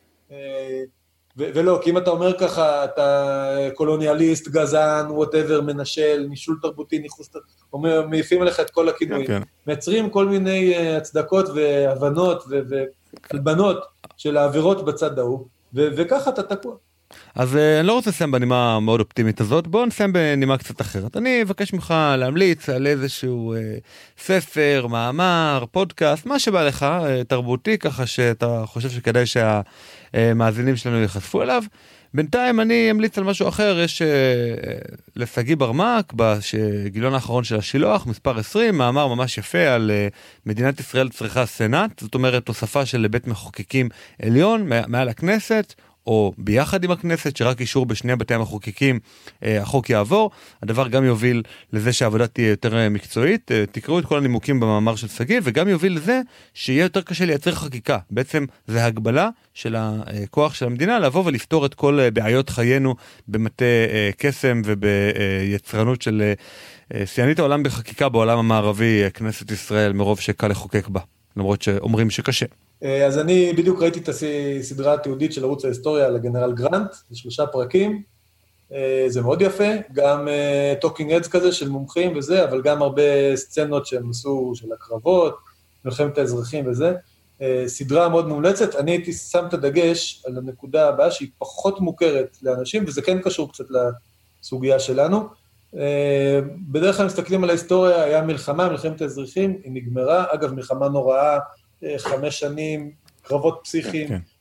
ולא, כי אם אתה אומר ככה, אתה קולוניאליסט, גזען, whatever, מנשל, נישול תרבותי, ניחוס, מעיפים עליך את כל הכינויים. מייצרים כל מיני הצדקות והבנות ובנות של העבירות בצד ההוא, וככה אתה תקוע. אז אני לא רוצה לסיים בנימה מאוד אופטימית הזאת, בואו נסיים בנימה קצת אחרת. אני אבקש ממך להמליץ על איזשהו ספר, מאמר, פודקאסט, מה שבא לך, תרבותי, ככה שאתה חושב שכדאי שהמאזינים שלנו יחשפו אליו. בינתיים אני אמליץ על משהו אחר, יש לסגי ברמק, בגילון האחרון של השילוח, מספר 20, מאמר ממש יפה על מדינת ישראל צריכה סנאט, זאת אומרת תוספה של בית מחוקקים עליון מעל הכנסת, או ביחד עם הכנסת, שרק אישור בשני בתי המחוקקים החוק יעבור. הדבר גם יוביל לזה שהעבודה תהיה יותר מקצועית, תקראו את כל הנימוקים במאמר של סגי, וגם יוביל לזה שיהיה יותר קשה לייצר חקיקה. בעצם זה הגבלה של הכוח של המדינה, לבוא ולפתור את כל בעיות חיינו במטה קסם וביצרנות של שיאנית העולם בחקיקה בעולם המערבי, כנסת ישראל, מרוב שקל לחוקק בה, למרות שאומרים שקשה. אז אני בדיוק ראיתי את הסדרה התיעודית של ערוץ ההיסטוריה לגנרל גרנט, זה 3 פרקים, זה מאוד יפה, גם טוקינג אדס כזה של מומחים וזה, אבל גם הרבה סצנות שהם עשו של הקרבות, מלחמת האזרחים וזה, סדרה מאוד מומלצת. אני הייתי שם את הדגש על הנקודה הבאה שהיא פחות מוכרת לאנשים, וזה כן קשור קצת לסוגיה שלנו. בדרך כלל מסתכלים על ההיסטוריה, היה מלחמת האזרחים, היא נגמרה, אגב מלחמה נוראה, 5 שנים, קרבות פסיכיים,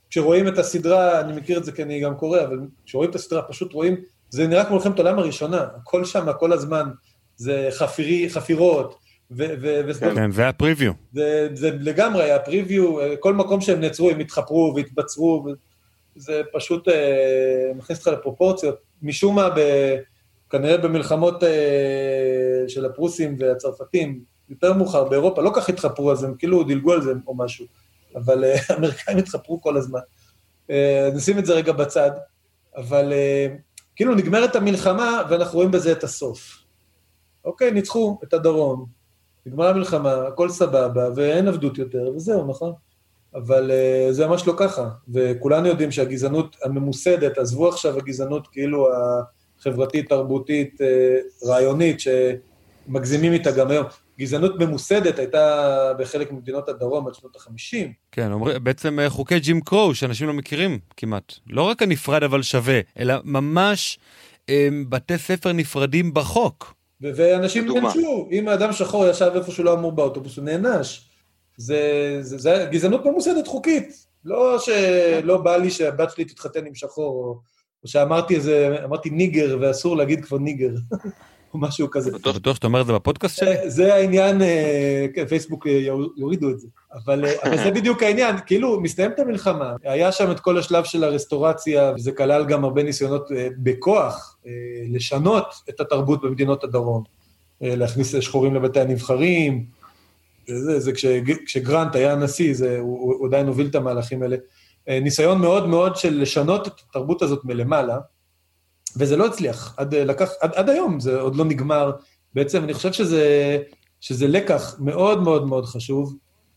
כשרואים את הסדרה, אני מכיר את זה כי אני גם קורא, אבל כשרואים את הסדרה, פשוט רואים, זה נראה כמו מלחמת העולם הראשונה, הכל שם, כל הזמן, זה חפירות, כן, זה הפריוויו. זה לגמרי היה פריוויו, כל מקום שהם נעצרו, הם התחפרו והתבצרו, זה פשוט מכניס לך לפרופורציות, משום מה, כנראה במלחמות של הפרוסים והצרפתים, יותר מאוחר באירופה, לא כך התחפרו על זה, הם כאילו דילגו על זה או משהו, אבל האמריקאים התחפרו כל הזמן. נשים את זה רגע בצד, אבל כאילו נגמרת המלחמה, ואנחנו רואים בזה את הסוף. אוקיי, ניצחו את הדרום, נגמר המלחמה, הכל סבבה, ואין עבדות יותר, וזהו, נכון? אבל זה ממש לא ככה, וכולנו יודעים שהגזענות הממוסדת, עזבו עכשיו הגזענות כאילו החברתית, תרבותית, רעיונית, שמגזימים איתה גם היום. גזענות ממוסדת הייתה בחלק ממדינות הדרום עד שנות ה-50. כן, בעצם חוקי ג'ים קרו, שאנשים לא מכירים כמעט. לא רק הנפרד אבל שווה, אלא ממש בתי ספר נפרדים בחוק. ואנשים נענשו, אם האדם שחור ישב איפה שהוא לא אמור באוטובוס, הוא נענש. זה גזענות ממוסדת חוקית. לא שלא בא לי שהבת שלי תתחתן עם שחור, או שאמרתי ניגר, ואסור להגיד כבר ניגר. או משהו כזה. בטוח שאתה אומר את זה בפודקאסט שלי? זה העניין, פייסבוק יורידו את זה. אבל זה בדיוק העניין, כאילו מסתיימת המלחמה, היה שם את כל השלב של הרסטורציה, וזה כלל גם הרבה ניסיונות בכוח, לשנות את התרבות במדינות הדרום, להכניס שחורים לבתי הנבחרים, זה כשגרנט היה הנשיא, הוא עדיין הוביל את המהלכים האלה, ניסיון מאוד מאוד של לשנות את התרבות הזאת מלמעלה, וזה לא הצליח, עד היום זה עוד לא נגמר, בעצם אני חושב שזה לקח מאוד מאוד מאוד חשוב,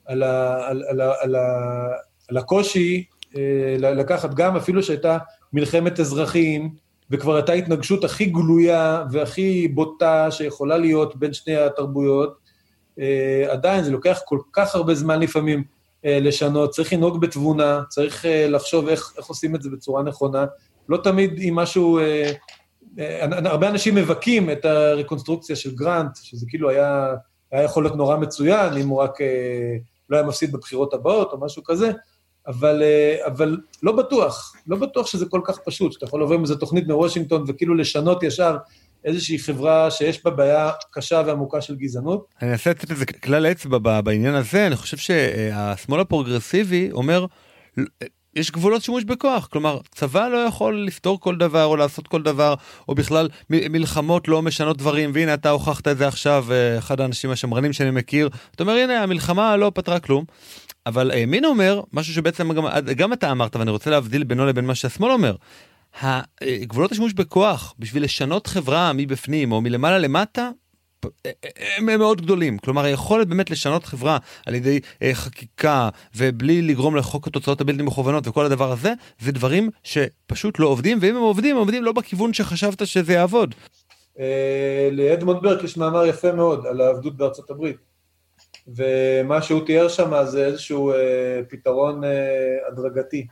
על הקושי לקחת גם אפילו שהייתה מלחמת אזרחים, וכבר הייתה התנגשות הכי גלויה והכי בוטה שיכולה להיות בין שני התרבויות, עדיין זה לוקח כל כך הרבה זמן לפעמים לשנות, צריך לנהוג בתבונה, צריך לחשוב איך עושים את זה בצורה נכונה, לא תמיד עם משהו, הרבה אנשים מבקים את הרקונסטרוקציה של גרנט, שזה כאילו היה יכול להיות נורא מצוין, אם הוא רק לא היה מפסיד בבחירות הבאות או משהו כזה, אבל לא בטוח שזה כל כך פשוט, שאתה יכול לבוא עם איזו תוכנית מוושינגטון וכאילו לשנות ישר איזושהי חברה שיש בה בעיה קשה ועמוקה של גזענות. אני אעשה את זה כלל אצבע בעניין הזה, אני חושב שהשמאל הפרוגרסיבי אומר, יש גבולות שימוש בכוח, כלומר, צבא לא יכול לפתור כל דבר או לעשות כל דבר, או בכלל מלחמות לא משנות דברים, והנה אתה הוכחת את זה עכשיו, אחד האנשים השמרנים שאני מכיר, אתה אומר, הנה, המלחמה לא פתרה כלום, אבל הימין אומר, משהו שבעצם גם אתה אמרת, ואני רוצה להבדיל בינו לבין מה שהשמאל אומר, הגבולות השימוש בכוח, בשביל לשנות חברה מבפנים או מלמעלה למטה, הם מאוד גדולים, כלומר היכולת באמת לשנות חברה על ידי חקיקה ובלי לגרום לחוק התוצאות הבלתי מכוונות וכל הדבר הזה, זה דברים שפשוט לא עובדים, ואם הם עובדים, הם עובדים לא בכיוון שחשבת שזה יעבוד. לאדמונד ברק יש מאמר יפה מאוד על העבדות בארצות הברית, ומה שהוא תיאר שם זה איזשהו פתרון הדרגתי.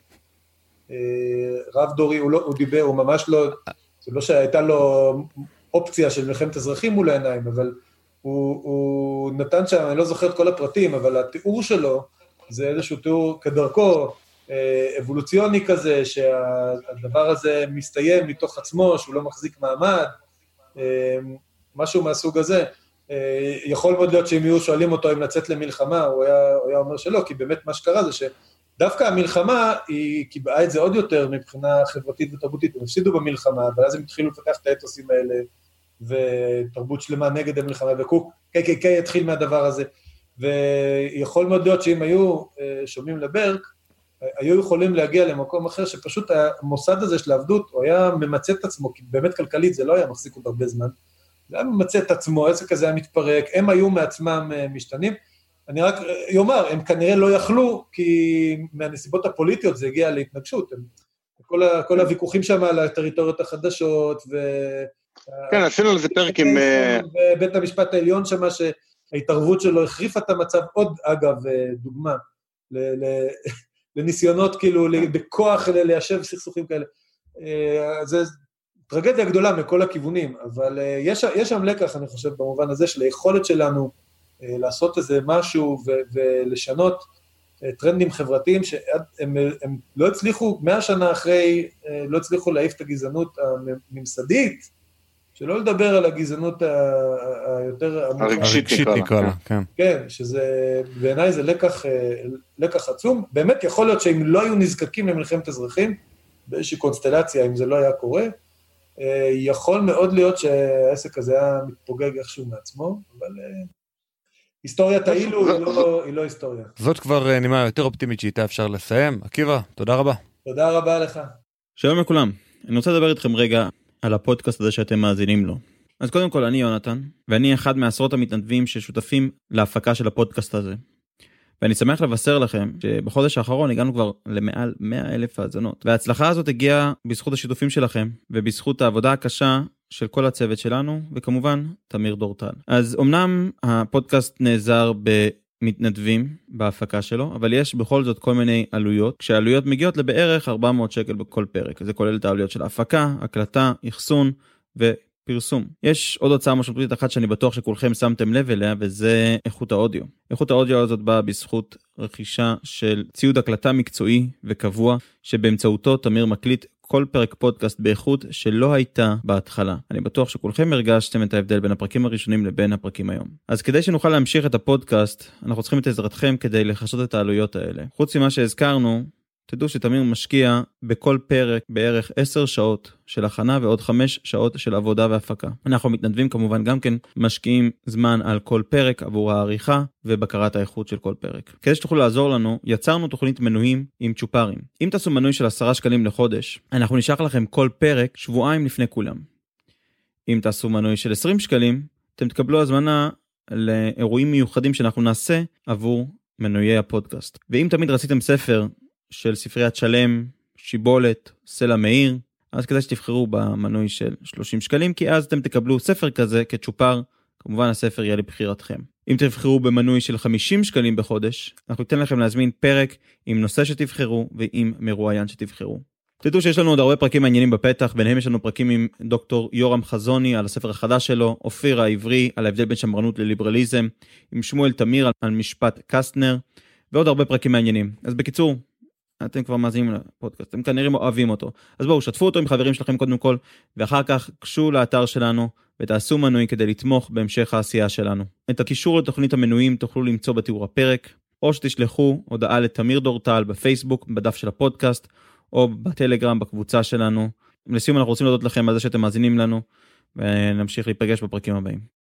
רב דורי, הוא דיבר, הוא ממש לא, זה לא שהייתה לו אופציה של מלחמת אזרחים מול העיניים, אבל הוא נתן שם, אני לא זוכר את כל הפרטים, אבל התיאור שלו זה איזשהו תיאור כדרכו, אבולוציוני כזה, שהדבר הזה מסתיים מתוך עצמו, שהוא לא מחזיק מעמד, משהו מהסוג הזה. יכול מאוד להיות שאם יהיו שואלים אותו אם לצאת למלחמה, הוא היה אומר שלא, כי באמת מה שקרה זה שדווקא המלחמה היא קיבעה את זה עוד יותר מבחינה חברתית ותרבותית, הם הפסידו במלחמה, ואז הם התחילו לפתח את האתוסים האלה, ותרבות שלמה נגד המלחמה, וקוק, KKK התחיל מהדבר הזה, ויכול מאוד להיות שאם היו שומעים לברק, היו יכולים להגיע למקום אחר, שפשוט המוסד הזה של העבדות, הוא היה ממצא את עצמו, כי באמת כלכלית זה לא היה מחזיק עוד הרבה זמן, זה היה ממצא את עצמו, העסק הזה היה מתפרק, הם היו מעצמם משתנים, אני רק יאמר, הם כנראה לא יכלו, כי מהנסיבות הפוליטיות זה הגיע להתנגשות, כל הוויכוחים שם על הטריטוריות החדשות, כן, עשינו לזה פרק עם בית המשפט העליון שם, שההתערבות שלו החריפה את המצב, עוד אגב דוגמה, לניסיונות כאילו בכוח ליישב סכסוכים כאלה. זה טרגדיה גדולה מכל הכיוונים, אבל יש שם לקח, אני חושב, במובן הזה של היכולת שלנו לעשות איזה משהו ולשנות טרנדים חברתיים שהם לא הצליחו, 100 שנה אחרי, לא הצליחו להעיף את הגזענות הממסדית, שלא לדבר על הגזענות היותר הרגשית נקרא לה, כן. כן, שזה, בעיניי זה לקח עצום, באמת יכול להיות שאם לא היו נזקקים למלחמת אזרחים, באיזושהי קונסטלציה, אם זה לא היה קורה, יכול מאוד להיות שהעסק הזה היה מתפוגג איכשהו מעצמו, אבל היסטוריה תאילו היא לא היסטוריה. זאת כבר נימה יותר אופטימית שאיתה אפשר לסיים. עקיבא, תודה רבה. תודה רבה לך. שלום לכולם, אני רוצה לדבר איתכם רגע על הפודקאסט הזה שאתם מאזינים לו. אז קודם כל, אני יונתן, ואני אחד מעשרות המתנדבים ששותפים להפקה של הפודקאסט הזה. ואני שמח לבשר לכם שבחודש האחרון הגענו כבר למעל 100,000 האזנות. וההצלחה הזאת הגיעה בזכות השיתופים שלכם, ובזכות העבודה הקשה של כל הצוות שלנו, וכמובן, תמיר דורטל. אז אמנם הפודקאסט נעזר במתנדבים בהפקה שלו, אבל יש בכל זאת כל מיני עלויות, כשהעלויות מגיעות לבערך 400 שקל בכל פרק. זה כולל את העלויות של ההפקה, הקלטה, אחסון פרסום. יש עוד הוצאה משמעותית אחת שאני בטוח שכולכם שמתם לב אליה, וזה איכות האודיו. איכות האודיו הזאת באה בזכות רכישה של ציוד הקלטה מקצועי וקבוע, שבאמצעותו תמיר מקליט כל פרק פודקאסט באיכות שלא הייתה בהתחלה. אני בטוח שכולכם הרגשתם את ההבדל בין הפרקים הראשונים לבין הפרקים היום. אז כדי שנוכל להמשיך את הפודקאסט, אנחנו צריכים את עזרתכם כדי לחסות את העלויות האלה. חוץ ממה שהזכרנו, תדעו שתמיר משקיע בכל פרק בערך 10 שעות של הכנה ועוד 5 שעות של עבודה והפקה. אנחנו מתנדבים כמובן גם כן משקיעים זמן על כל פרק עבור העריכה ובקרת האיכות של כל פרק. כדי שתוכלו לעזור לנו, יצרנו תוכנית מנויים עם צ'ופרים. אם תעשו מנוי של 10 שקלים לחודש, אנחנו נשלח לכם כל פרק שבועיים לפני כולם. אם תעשו מנוי של 20 שקלים, אתם תקבלו הזמנה לאירועים מיוחדים שאנחנו נעשה עבור מנויי הפודקאסט. ואם תמיד רציתם ספר של ספריית שלם, שיבולת, סלע מאיר, אז כדאי שתבחרו במנוי של 30 שקלים, כי אז אתם תקבלו ספר כזה כצ'ופר, כמובן הספר יהיה לבחירתכם. אם תבחרו במנוי של 50 שקלים בחודש, אנחנו ניתן לכם להזמין פרק עם נושא שתבחרו ועם מרואיין שתבחרו. תדעו שיש לנו עוד הרבה פרקים מעניינים בפתח, ביניהם יש לנו פרקים עם דוקטור יורם חזוני על הספר החדש שלו, אופיר העברי על ההבדל בין שמרנות לליברליזם, עם שמואל תמיר על משפט קסטנר, ועוד הרבה פרקים מעניינים. אז בקיצור, אתם כבר מאזינים לפודקאסט, אתם כנראה אוהבים אותו. אז בואו, שתפו אותו עם חברים שלכם קודם כל, ואחר כך קשו לאתר שלנו, ותעשו מנוי כדי לתמוך בהמשך העשייה שלנו. את הקישור לתוכנית המנויים תוכלו למצוא בתיאור הפרק, או שתשלחו הודעה לתמיר דורטל בפייסבוק, בדף של הפודקאסט, או בטלגרם בקבוצה שלנו. לסיום אנחנו רוצים להודות לכם על זה שאתם מאזינים לנו, ונמשיך להיפגש בפרקים הבאים.